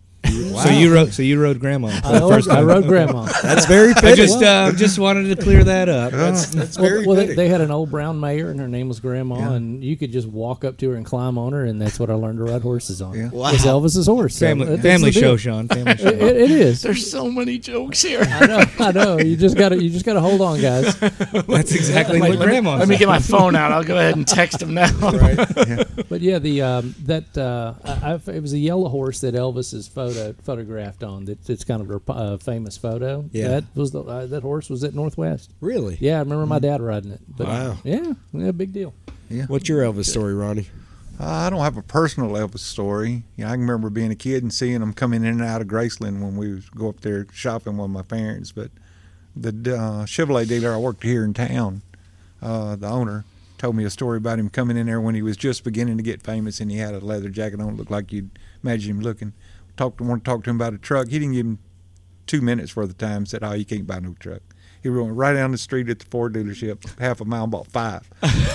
So you rode. So you rode Grandma. for I the first rode, I time. rode Grandma. That's very I fitting. just uh, just wanted to clear that up. that's that's Well, very well they, fitting. they had an old brown mare, and her name was Grandma, Yeah. and you could just walk up to her and climb on her, and that's what I learned to ride horses on. Yeah. Wow. It's Elvis's horse. So Family that's family the deal. show, Sean. Family show. It, it is. There's so many jokes here. I know. I know. You just got to. You just got to hold on, guys. That's exactly Wait, what let me, Grandma let me said. get my phone out. I'll go ahead and text him now. But yeah, the um, that uh, I, I've, it was a yellow horse that Elvis is photo photographed on. That it's kind of a uh, famous photo. Yeah. That was the uh, that horse was at Northwest. Really? Yeah, I remember my dad riding it. But, Wow. Yeah. Yeah. Big deal. What's your Elvis story, Ronnie? Uh, I don't have a personal Elvis story. You know, I can remember being a kid and seeing them coming in and out of Graceland when we would go up there shopping with my parents. But the uh, Chevrolet dealer I worked here in town, uh, the owner, told me a story about him coming in there when he was just beginning to get famous, and he had a leather jacket on, looked like you'd imagine him looking. Talked to want to talk to him about a truck. He didn't give him two minutes worth of time. Said, "Oh, you can't buy no truck." He went right down the street at the Ford dealership, half a mile, and bought five.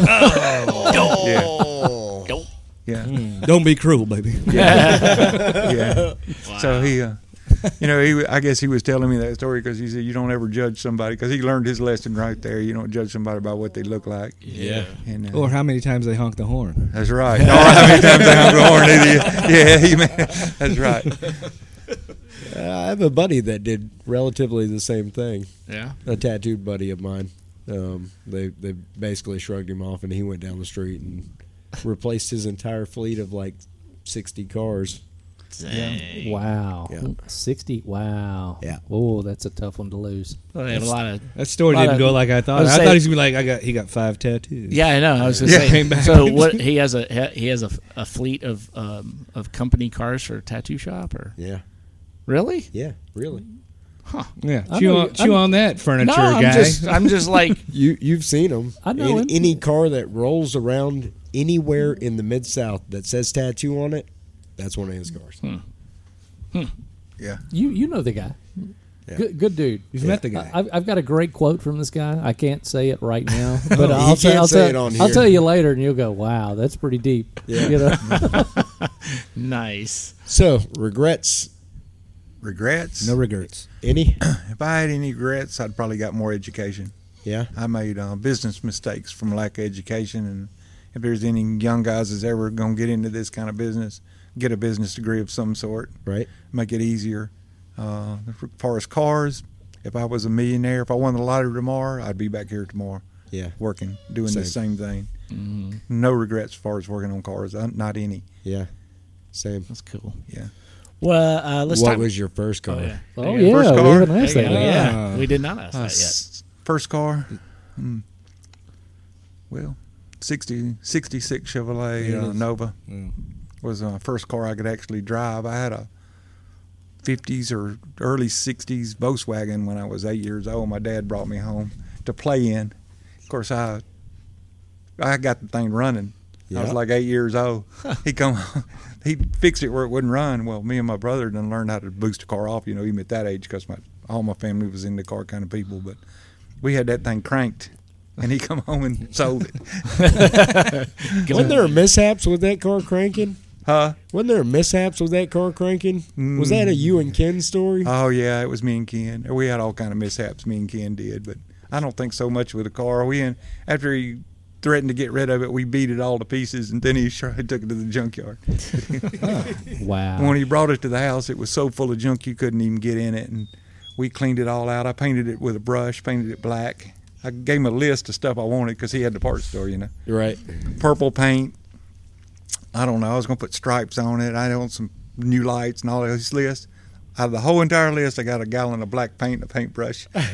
Oh. Yeah. Don't be cruel, baby. Yeah. So he, uh, you know, he, I guess he was telling me that story because he said you don't ever judge somebody, because he learned his lesson right there. You don't judge somebody by what they look like. Yeah. And, uh, Or how many times they honk the horn. that's right. Or how many times they have the horn at you. Yeah, he, man, that's right. Uh, I have a buddy that did relatively the same thing. Yeah. A tattooed buddy of mine. Um, they they basically shrugged him off, and he went down the street and replaced his entire fleet of like sixty cars. Dang. Wow. Yeah. Sixty. Wow. Yeah. Oh, that's a tough one to lose. Well, they have a lot of. That story Lot didn't of- go like I thought. I was I, saying- thought he was gonna be like, I got he got five tattoos. Yeah, I know. I was going Yeah. to Came say. back. So what? He has a he has a, a fleet of um, of company cars for a tattoo shop, or Yeah. really? Yeah. Really. yeah. I Chew know on, you- chew I- on that furniture No, I'm guy. just I'm just like You you've seen them. I know him. Any car that rolls around anywhere in the Mid South that says tattoo on it, that's one of his cars. Yeah. You you know the guy. Yeah. Good, good dude. You've met the guy. I, I've, I've got a great quote from this guy. I can't say it right now, but He I'll, say, can't I'll, say tell, it on I'll here. tell you later, and you'll go, "Wow, that's pretty deep." Yeah. You know? nice. So regrets Regrets? no regrets. any? If I had any regrets, I'd probably got more education. Yeah. I made uh, business mistakes from lack of education, and if there's any young guys that's ever going to get into this kind of business, get a business degree of some sort, Right. make it easier. Uh, as far as cars, if I was a millionaire, if I won the lottery tomorrow, I'd be back here tomorrow Yeah. working, doing the Same. same thing. Mm, No regrets as far as working on cars, uh, not any. Yeah. Same. that's cool. Yeah. Well, uh, let's What talk. was your first car? Oh yeah. Oh There you yeah, go. First we car? haven't asked There that you go. yet. Yeah, we did not ask Uh, that yet. s- First car, mm, well, sixty, sixty-six Chevrolet There it uh, is. Nova Yeah. was the first car I could actually drive. I had a fifties or early sixties Volkswagen when I was eight years old. My dad brought me home to play in. Of course, I I got the thing running. I was Yeah. like eight years old. He come, he fixed it where it wouldn't run. Well, me and my brother done learned how to boost a car off, you know, even at that age, because my all my family was in the car kind of people. But we had that thing cranked and he come home and sold it. Wasn't there mishaps with that car cranking? Huh? Wasn't there mishaps with that car cranking? Was that a you and Ken story? Oh yeah, it was me and Ken. We had all kind of mishaps. Me and Ken did, but I don't think so much with the car. We in, after he threatened to get rid of it, we beat it all to pieces, and then he sure took it to the junkyard. Wow. When he brought it to the house, it was so full of junk you couldn't even get in it, and we cleaned it all out. I painted it with a brush, painted it black. I gave him a list of stuff I wanted because he had the parts store, you know. Right. Purple paint. I don't know. I was going to put stripes on it. I want some new lights and all those lists. Out of the whole entire list, I got a gallon of black paint and a paintbrush. So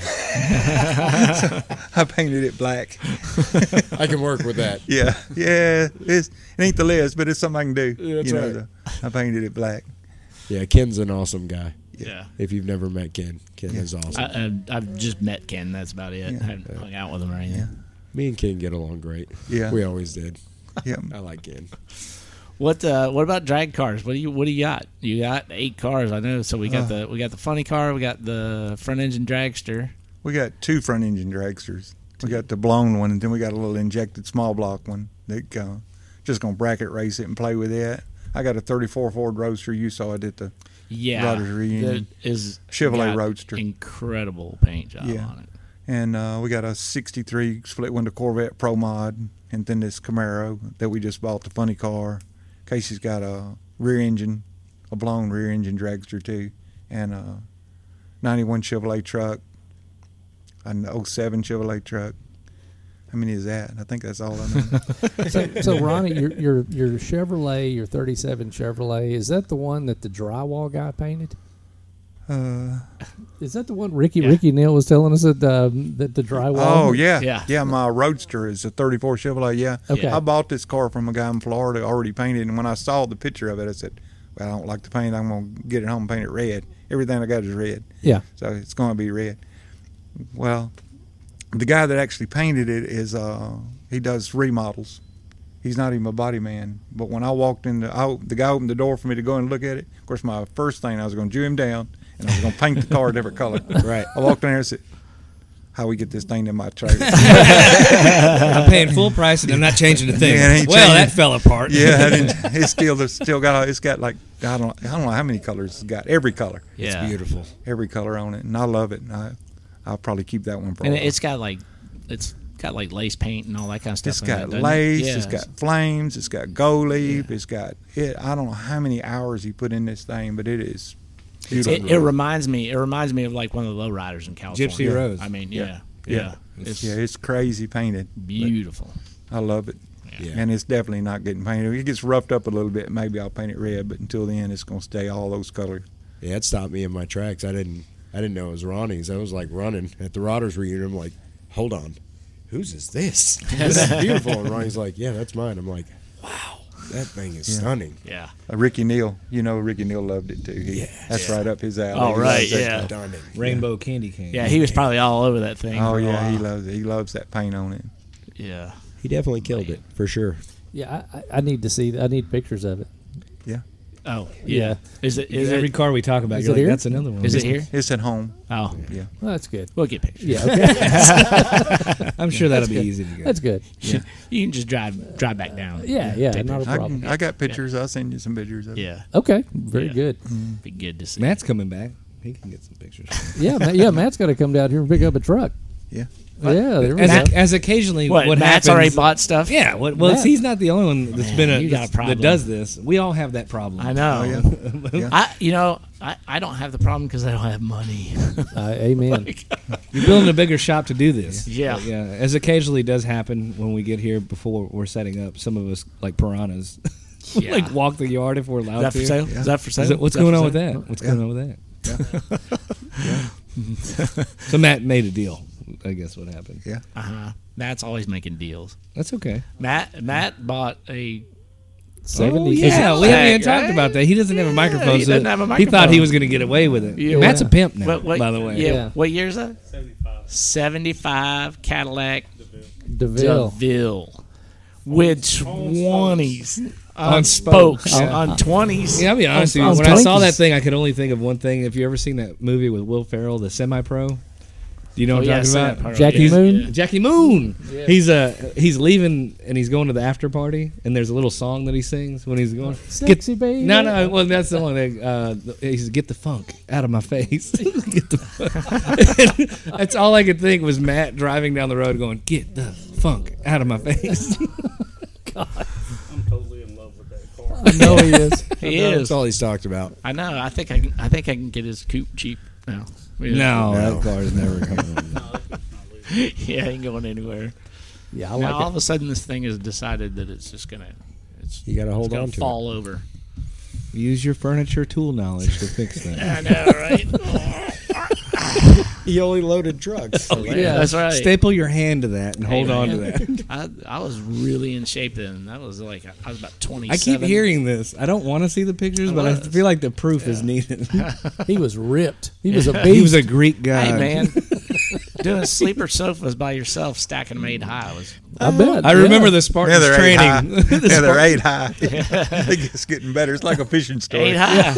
I painted it black. I can work with that. Yeah, yeah. It's, it ain't the list, but it's something I can do. Yeah, that's you know, right. so I painted it black. Yeah, Ken's an awesome guy. Yeah. If you've never met Ken, Ken Yeah. is awesome. I, I, I've just met Ken. That's about it. Yeah. I haven't hung out with him or anything. Yeah. Me and Ken get along great. Yeah. We always did. Yeah. I like Ken. What uh, What about drag cars? What do you What do you got? You got eight cars, I know. So we got Uh. the we got the funny car. We got the front engine dragster. We got two front engine dragsters. We got the blown one, and then we got a little injected small block one. That uh, just gonna bracket race it and play with it. I got a thirty-four Ford Roadster. You saw it at the Yeah, Brothers reunion. that is Chevrolet got Roadster. Incredible paint job Yeah. on it. And uh, we got a sixty-three split window Corvette Pro Mod, and then this Camaro that we just bought, the funny car. Casey's got a rear engine, a blown rear engine dragster too, and a ninety-one Chevrolet truck, an oh seven Chevrolet truck. How many is that? I think that's all I know. So, so Ronnie, your your your Chevrolet, your thirty-seven Chevrolet, is that the one that the drywall guy painted? uh, Is that the one Ricky Yeah. Ricky Neal was telling us that um, that the drywall? oh yeah, Yeah. yeah. My Roadster is a thirty-four Chevrolet. Yeah. Okay. I bought this car from a guy in Florida already painted, and when I saw the picture of it, I said, "Well, I don't like the paint. I'm gonna get it home and paint it red. Everything I got is red." Yeah. So it's going to be red. Well, the guy that actually painted it is uh, he does remodels. He's not even a body man. But when I walked in, the, I, the guy opened the door for me to go and look at it. Of course, my first thing, I was going to jew him down, and I was going to paint the car a different color. Right. I walked in there and said, "How we get this thing in my trailer?" I'm paying full price and I'm not changing a thing. Yeah, it ain't well, changing. that fell apart. Yeah, I didn't, it's still it's still got it's got like I don't I don't know how many colors it's got. Every color, Yeah, It's beautiful. every color on it, and I love it. And I I'll probably keep that one for a and while. it's got like it's got like lace paint and all that kind of stuff. It's in got that, doesn't lace. It? Yeah, It's got flames. It's got gold leaf. It's got it. I don't know how many hours he put in this thing, but it is beautiful. It, it reminds me. It reminds me of like one of the lowriders in California. Gypsy Rose. I mean, yeah, Yeah. yeah, it's yeah, it's crazy painted. beautiful. I love it, Yeah. and it's definitely not getting painted. It gets roughed up a little bit. Maybe I'll paint it red, but until then, it's gonna stay all those colors. Yeah, it stopped me in my tracks. I didn't I didn't know it was Ronnie's. I was like running at the Rotters reunion. I'm like, hold on. Whose is this? This is beautiful. And Ronnie's like, yeah, that's mine. I'm like, wow, that thing is Yeah. stunning. Yeah, Uh, Ricky Neal, you know, Ricky Neal loved it too. He, Yeah. that's Yeah. right up his alley. Oh, He right, loves that yeah. stuff. Stunning. Rainbow candy cane. yeah. He was probably all over that thing. Oh for a yeah, he while. loves it. He loves that paint on it. Yeah. He definitely killed it for sure. Yeah, I, I I need to see. I need pictures of it. Oh Yeah. yeah. Is it? Is Every it? car we talk about, Is you're it like, here? that's another one. Is it here? It's at home. Oh, Yeah. Well, that's good. we'll get pictures. Yeah. Okay. I'm sure that'll That's be good. easy to get. That's good. You can just drive drive back down. Yeah, yeah, Take not a pictures. I, problem. can, I got pictures. I'll send you some pictures of it. Yeah, Okay, very Yeah. good. be good to see. Matt's coming back. He can get some pictures. Yeah, Ma- yeah. Matt's got to come down here and pick up a truck. Yeah. Yeah, there we As, go. as occasionally, What? what, Matt's happens? already bought stuff. Yeah, what, well, Matt. he's not the only one that's Man, been a, you got a that's- problem. that does this. We all have that problem. I know. Oh, yeah. Yeah. I you know I, I don't have the problem because I don't have money. Uh, amen. You're building a bigger shop to do this. Yeah. But yeah. As occasionally does happen when we get here before we're setting up. Some of us like piranhas, Yeah. like walk the yard if we're allowed Is that to. for sale? Yeah. Is that for sale? Is it- what's Is that going for on with sale? that? What's Yeah. going on with that? So Matt made a deal. I guess what happened. Yeah. Uh huh. Matt's always making deals. That's okay. Matt Matt bought a Seventy. Oh, yeah, we haven't even Right? talked about that. He doesn't have a microphone. he so doesn't have a He thought microphone. he was going to get away with it. Yeah. Matt's a pimp now, what, what, by the way. Yeah. Yeah. What year is that? Seventy-five. Seventy-five Cadillac DeVille. DeVille with twenties on, On spokes spokes. Yeah. on twenties. Yeah, I'll be honest with On- you. on When I saw Twinkies. that thing, I could only think of one thing. Have you ever seen that movie with Will Ferrell, The Semi-Pro? Do you know Oh, what yeah, I'm say talking that about? part. Jackie Yeah. Moon? Yeah. Jackie Moon. Yeah. He's uh he's leaving and he's going to the after party and there's a little song that he sings when he's going. Sexy baby. No, no. Well, that's the one. That, uh, he says, "Get the funk out of my face." Get the funk. That's all I could think was Matt driving down the road going, "Get the funk out of my face." God. I'm totally in love with that car. I know he is. He That's is. all he's talked about. I know. I think I can. I think I can get his coupe cheap now. No, No. that car's never coming. No, it's not losing. Yeah, ain't going anywhere. Yeah, I now like all it. of a sudden, this thing has decided that it's just gonna. It's, You got to it's hold gonna on to fall over. Use your furniture tool knowledge to fix that. I know, right? it. He only loaded trucks. Oh, yeah. that's right. Staple your hand to that and Hey, hold on to man. that. I, I was really in shape then. That was like I was about I twenty-seven. keep hearing this. I don't want to see the pictures, I but I was. feel like the proof is needed. He was ripped. He was a beast. He was a Greek god. Hey man, doing sleeper sofas by yourself, stacking them eight high was. I bet. I remember yeah. the Yeah, Spartans they're eight high. training. Yeah, The they're Spartans- eight high. It's getting better. It's like a fishing story. Eight high.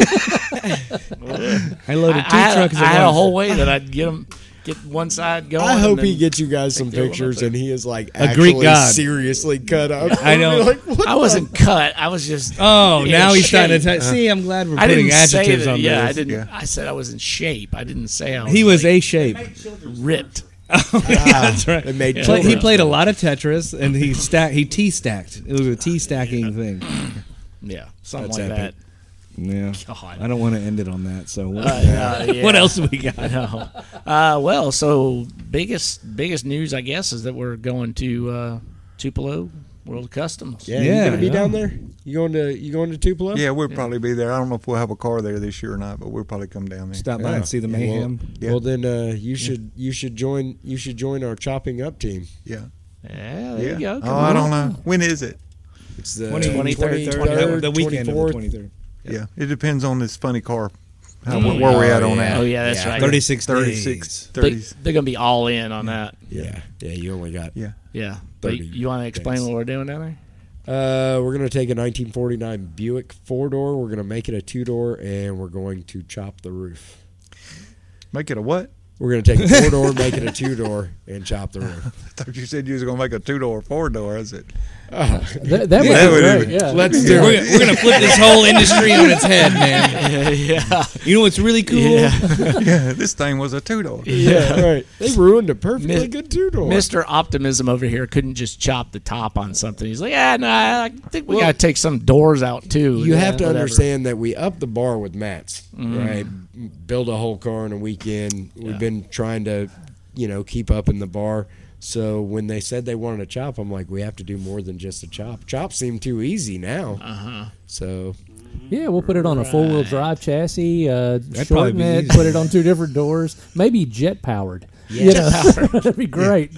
I loaded I, two I had, trucks I at had a once. whole way that I'd get them, get one side going. I hope and he then- gets you guys some Take the one up pictures there. and he is like A actually Greek god. seriously cut up. I know. Like, what I wasn't cut. I was just. Oh, in now he's starting to shape. t- see. I'm glad we're I putting didn't say adjectives that. on Yeah, I this. didn't. Yeah. I said I was in shape. I didn't say I was. He was like, a shape. ripped. That's right. It made Yeah. Play- he children. played a lot of Tetris and he stack. He T stacked. It was a T stacking thing. Yeah, something That's like epic. Yeah. God. I don't want to end it on that. So what, Uh, uh, yeah. what else do we got? I know. Uh, well, so biggest biggest news, I guess, is that we're going to uh, Tupelo World Customs. Yeah, Yeah, you gonna be yeah. down there? You going to you going to Tupelo? Yeah, we'll probably be there. I don't know if we'll have a car there this year or not, but we'll probably come down there. Stop by Yeah. and see the Well- mayhem. Yeah. Well, then uh, you should you should join you should join our chopping up team. Yeah. Yeah, there Yeah. you go. Oh, Come I on. don't know. When is it? It's the twenty, twenty-third, twenty-third, the weekend of the twenty-fourth. twenty-third. Yeah. It depends on this funny car. How, Mm. where we're at Oh, on yeah. that. Oh yeah, that's Yeah. right. thirty-six thirty-six, days. They, thirty. they're gonna be all in on that. Yeah, yeah. You only got. Yeah. Yeah. But thirty you want to explain days. what we're doing down there? Uh, we're gonna take a nineteen forty-nine Buick four door. We're gonna make it a two door, and we're going to chop the roof. Make it a what? We're gonna take a four door, make it a two door, and chop the roof. I thought you said you was going to make a two door or four door. Is it? That, that would Yeah, be would great. be- Yeah. Let's do it. We're, gonna- we're going to flip this whole industry on its head, man. yeah. You know what's really cool? Yeah. Yeah, this thing was a two door. Yeah, right. They ruined a perfectly Mis- good two door. Mister Optimism over here couldn't just chop the top on something. He's like, yeah, no, I think we Well, got to take some doors out too. You Yeah, have to whatever. understand that we up the bar with mats, right? Build a whole car in a weekend. We've Yeah. been trying to, you know, keep up in the bar. So when they said they wanted a chop, I'm like, we have to do more than just a chop. Chops seem too easy now. Uh huh. So Yeah, we'll put it on a four wheel drive chassis, uh, probably shorten be it, easy. put it on two different doors, maybe jet powered. Yeah. That'd be great.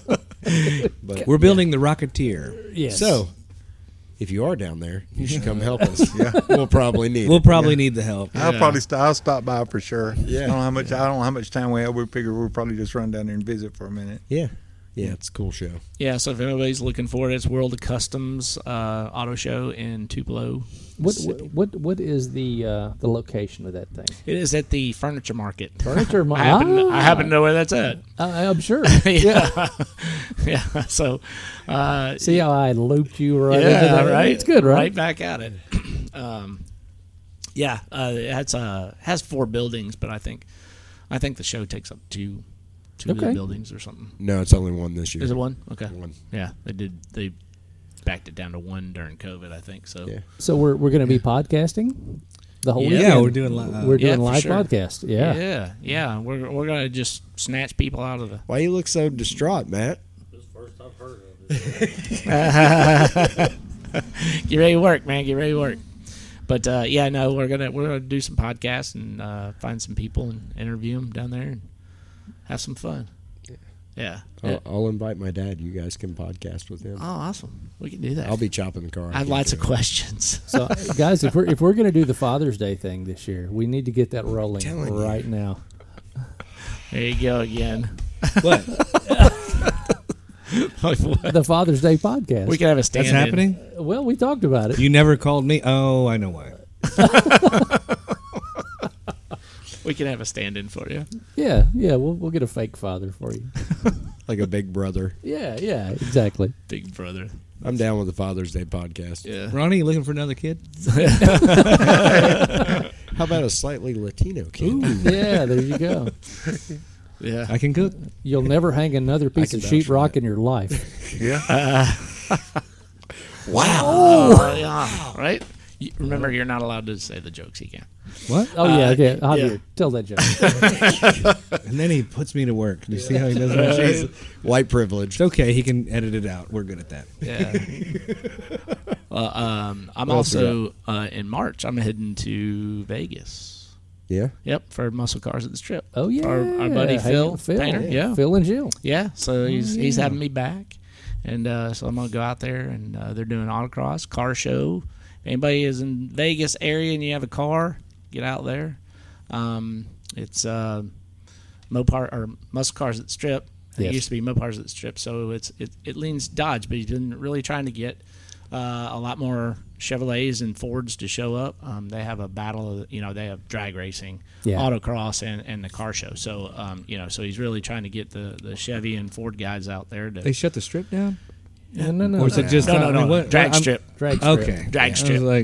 but We're building the Rocketeer. Yes. So if you are down there, you should come help us. Yeah, we'll probably need. We'll it. probably need the help. I'll Yeah. probably st- I'll stop by for sure. Yeah. I don't know how much I don't know how much time we have. We figure we'll probably just run down there and visit for a minute. Yeah, yeah, it's a cool show. Yeah. So if anybody's looking for it, it's World of Customs uh, Auto Show in Tupelo. what, City. what what what is the uh, the location of that thing? It is at the furniture market. Furniture I happen, ah, I happen to know where that's at. I, I'm sure. yeah. yeah. So, uh, See how I looped you right into yeah, that? right. It's good, right? Right back at it. um, yeah, uh, it has uh, has four buildings, but I think I think the show takes up two two of the Okay. buildings or something. No, it's only one this year. Is it one? Okay. One. Yeah, they did. They backed it down to one during COVID, I think. So Yeah. So we're we're going to be podcasting the whole Yeah. weekend. Yeah, we're doing li- uh, we're Yeah, doing for live sure. podcast. Yeah. yeah, yeah. We're we're gonna just snatch people out of the. Why you look so distraught, Matt? This is the first I've heard of it. Get ready to work, man. Get ready to work. But uh, yeah, no, we're gonna we're gonna do some podcasts and uh, find some people and interview them down there and have some fun. Yeah. I'll, I'll invite my dad. You guys can podcast with him. Oh, awesome. We can do that. I'll be chopping the car. I have lots of questions. So, guys, if we're if we're going to do the Father's Day thing this year, we need to get that rolling telling you. right now. There you go again. What? Like what? The Father's Day podcast. We can have a stand. That's happening? well, we talked about it. You never called me? Oh, I know why. We can have a stand-in for you. Yeah, yeah. We'll we'll get a fake father for you. Like a big brother. Yeah, yeah. Exactly. Big brother. I'm down with the Father's Day podcast. Yeah. Ronnie, you looking for another kid? How about a slightly Latino kid? Yeah, there you go. Yeah. I can cook. You'll never hang another piece can of vouch for sheetrock that. in your life. Yeah. Wow. Oh, yeah. Right? You, remember, you're not allowed to say the jokes he can. What? Oh yeah, Uh, okay. Javier, yeah. tell that joke. And then he puts me to work. Do you see how he does that? White privilege. It's okay. He can edit it out. We're good at that. Yeah. uh, um, I'm What else we also, uh, in March, I'm heading to Vegas. Yeah. Yep, for Muscle Cars at the Strip. Oh yeah, Our, our buddy Hey, Phil, Phil, Painter. Yeah. Phil and Jill. Yeah, so he's Oh, he's yeah. having me back, and uh, so I'm gonna go out there, and uh, they're doing autocross car show. If anybody is in Vegas area and you have a car, get out there. Um, it's uh, Mopar or Muscle Cars at the Strip. It Yes. used to be Mopars at the Strip, so it's it, it leans Dodge, but he's been really trying to get uh, a lot more Chevrolets and Fords to show up. Um, they have a battle, of, you know, they have drag racing, Yeah. autocross, and, and the car show. So, um, you know, so he's really trying to get the, the Chevy and Ford guys out there to They shut the strip down? No, no, no. Or is it just no, not- no, I no, mean, what- drag what- I'm- strip, drag strip. Okay. drag I strip. was like,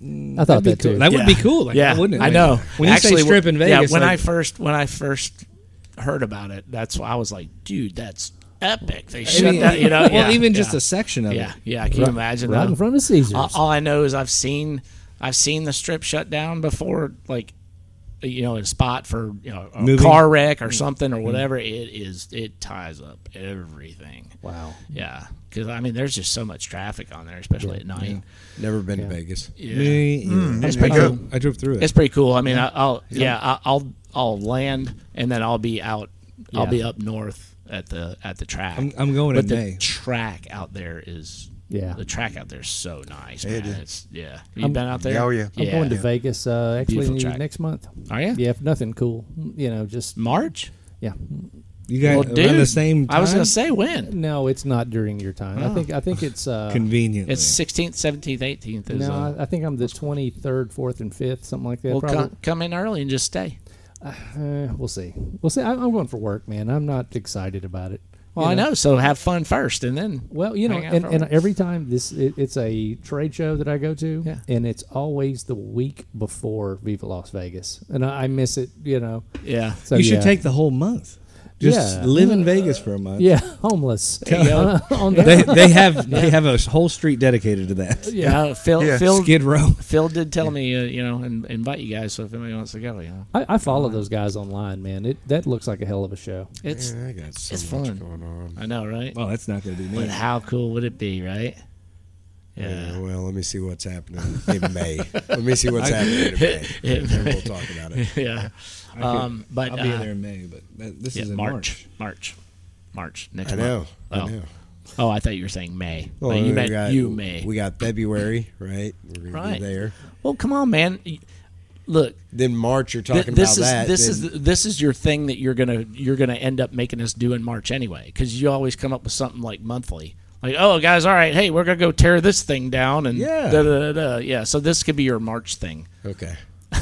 I thought that'd be that cool. too. That would Yeah. be cool. Like, yeah, wouldn't it? I Like, know. When you Actually, say strip in yeah, Vegas, when I like, first when I first heard about it, that's why I was like, dude, that's epic. They I shut mean, that, you know. well, yeah, even just yeah. a section of yeah, it. yeah. Can you imagine? Right though? in front of Caesars. all, all I know is I've seen I've seen the strip shut down before, like, you know, in a spot for, you know, a Moving. car wreck or something or whatever. It is it ties up everything. Wow. Yeah, because I mean, there's just so much traffic on there, especially at night. Never been Yeah. to Vegas. Yeah, Me, Mm, either. that's I pretty drove- cool. I drove through it. it's pretty cool. I mean, I, I'll yeah, I, I'll I'll land and then I'll be out. I'll Yeah. be up north at the at the track. I'm, I'm going but in the May. track out there is Yeah. the track out there is so nice, It man. is. It's yeah. You I'm- been out there? Oh, yeah. I'm going to Yeah. Vegas uh, actually Beautiful track. next month. Are you? Yeah, if nothing cool. You know, just March? yeah. You guys Well, around dude, the same time? I was gonna say when. No, it's not during your time. I Oh. think I think it's uh, Conveniently. It's sixteenth, seventeenth, eighteenth. Is, no, uh, I, I think I'm the twenty-third, fourth, and fifth, something like that. well, Probably. come, come in early and just stay. Uh, we'll see. We'll see. I, I'm going for work, man. I'm not excited about it. Well, You I know. So have fun first, and then Well, you know, hang out and, for a and while. every time this, it, it's a trade show that I go to, Yeah. and it's always the week before Viva Las Vegas, and I, I miss it. You know, yeah. so you should yeah. take the whole month. Just Yeah. live in Vegas for a month. yeah, homeless. There you go. On the- They, they have they have a whole street dedicated to that. Yeah, Uh, Phil. Yeah. Phil. Skid Row. Phil did tell me, uh, you know, and invite you guys. So if anybody wants to go, you know, I, I follow those guys online, man. It that looks like a hell of a show. it's. Man, I got so it's much fun. going on. I know, right? Well, that's not going to be me. But how cool would it be, right? Yeah. Yeah. Well, let me see what's happening in May. Let me see what's happening in May. In and May. we'll talk about it. yeah. I could- Um, but I'll be uh, there in May, but that, this yeah, is in March, March. March, March next I know. month. I Oh. know. Oh, I thought you were saying May. Well, But you we meant got, you May. We got February, right? We're gonna Right. be there. Well, come on, man. Look, Then March, you're th- talking this about is that. this then- is this is your thing that you're gonna you're gonna end up making us do in March anyway, because you always come up with something like monthly. Like, oh, guys, all right, hey, we're gonna go tear this thing down, and Yeah. da, da, da, da. yeah. So this could be your March thing. okay.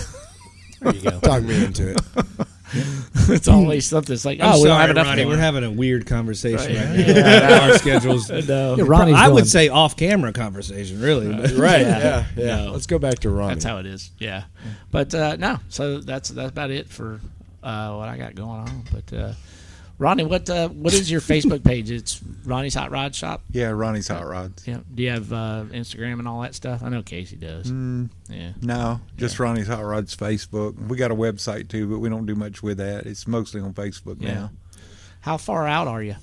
There you go. Talk me into it. It's always something. It's like, I'm oh, we sorry, don't have enough. Ronnie. going We're on. having a weird conversation Right. right, now. Our schedules. No. Yeah, Ronnie's I going, would say off-camera conversation, really. but- Right. Yeah. Yeah. Yeah. No. Let's go back to Ronnie. That's how it is. Yeah, but uh, no. So that's that's about it for uh, what I got going on. But uh, Ronnie, what uh, what is your Facebook page? It's Ronnie's Hot Rod Shop. Yeah, Ronnie's Hot Rods. Yeah. Do you have uh, Instagram and all that stuff? I know Casey does. Mm, Yeah. no, just Ronnie's Hot Rods Facebook. We got a website too, but we don't do much with that. It's mostly on Facebook Yeah. now. How far out are you?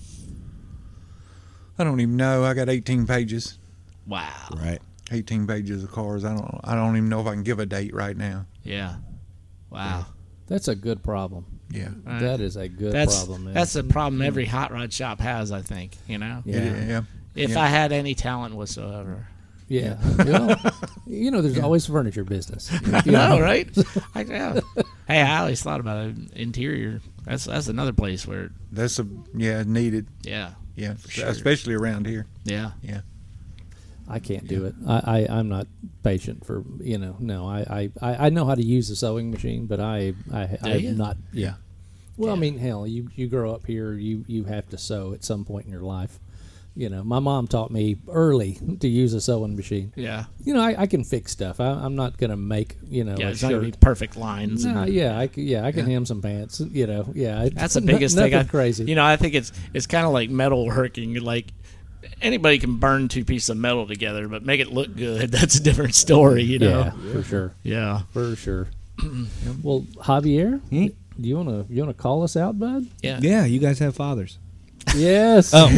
I don't even know. I got eighteen pages. Wow. Right. eighteen pages of cars. I don't. I don't even know if I can give a date right now. Yeah. Wow. that's a good problem. Yeah. Right. That is a good That's problem, man. that's a problem every hot rod shop has. I think. You know. Yeah. Yeah. yeah. If Yeah. I had any talent whatsoever. yeah. Well, you know, there's always furniture business. I know, right? I, yeah. Hey, I always thought about it. Interior. That's that's another place where, That's a yeah needed. yeah, Yeah, sure. especially around here. yeah. Yeah. I can't do it. I, I I'm not patient for you know. No, I, I, I know how to use a sewing machine, but I I, I you? am not. Yeah. Well, I Yeah. mean, hell, you you grow up here, you you have to sew at some point in your life. You know, my mom taught me early to use a sewing machine. Yeah. You know, I, I can fix stuff. I, I'm not gonna make you know Yeah, a it's not gonna shirt. be perfect lines. No, and- yeah, I c- yeah, I can hem some pants. You know, yeah, I- That's the no- biggest thing. nothing I, crazy. You know, I think it's it's kind of like metal working. Like anybody can burn two pieces of metal together, but make it look good. That's a different story. You know. yeah, for sure, Yeah. for sure. Well, Javier, Hmm? do you wanna you wanna call us out, bud? Yeah. Yeah, you guys have fathers. Yes. Oh.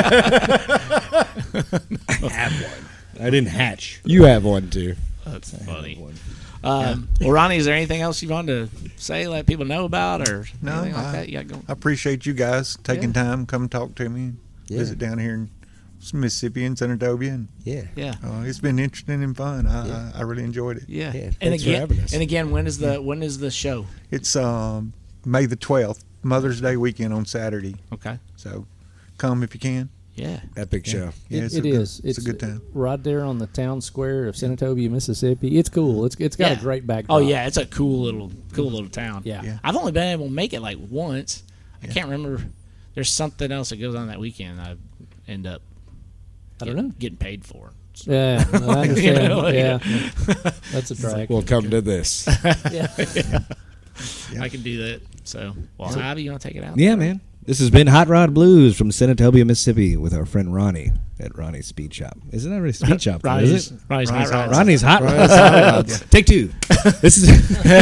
I have one. I didn't hatch. You have one too. That's funny. Um, well, Ronnie, is there anything else you want to say, let people know about, or No, anything like I- that? You got going? I appreciate you guys taking Yeah. time, come talk to me, Yeah. visit down here in Mississippi and Senatobia, and Yeah. Yeah. uh, it's been interesting and fun. I, Yeah. I, I really enjoyed it. Yeah. Yeah, and thanks for again, having us. and again, when is the when is the show? It's um, May the twelfth, Mother's Day weekend on Saturday. Okay. So come if you can. Yeah. Epic show. Yeah, It- it's it a good, is. It's, a good time. right there on the town square of Senatobia, Mississippi. It's cool. It's it's got Yeah. a great backdrop. Oh yeah, it's a cool little cool little town. Yeah. Yeah. I've only been able to make it like once. I Yeah. can't remember. There's something else that goes on that weekend. I end up. I don't get- know. Getting paid for. Yeah, I understand. You know, like- yeah, that's a drag. Well, come to this. yeah. I can do that. So, well, Javi, you want to take it out? Yeah, man. This has been Hot Rod Blues from Senatobia, Mississippi, with our friend Ronnie at Ronnie's Speed Shop. Isn't that really Speed Shop? though, Ronnie's, is it? Ronnie's, Ronnie's Hot Hot Rods. Ronnie's Hot Ronnie's Rods. Hot Rods. Take two. This is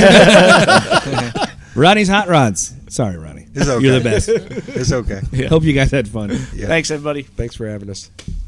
Ronnie's Hot Rods. Sorry, Ronnie. It's okay. You're the best. It's okay. Hope you guys had fun. Yeah. Thanks, everybody. Thanks for having us.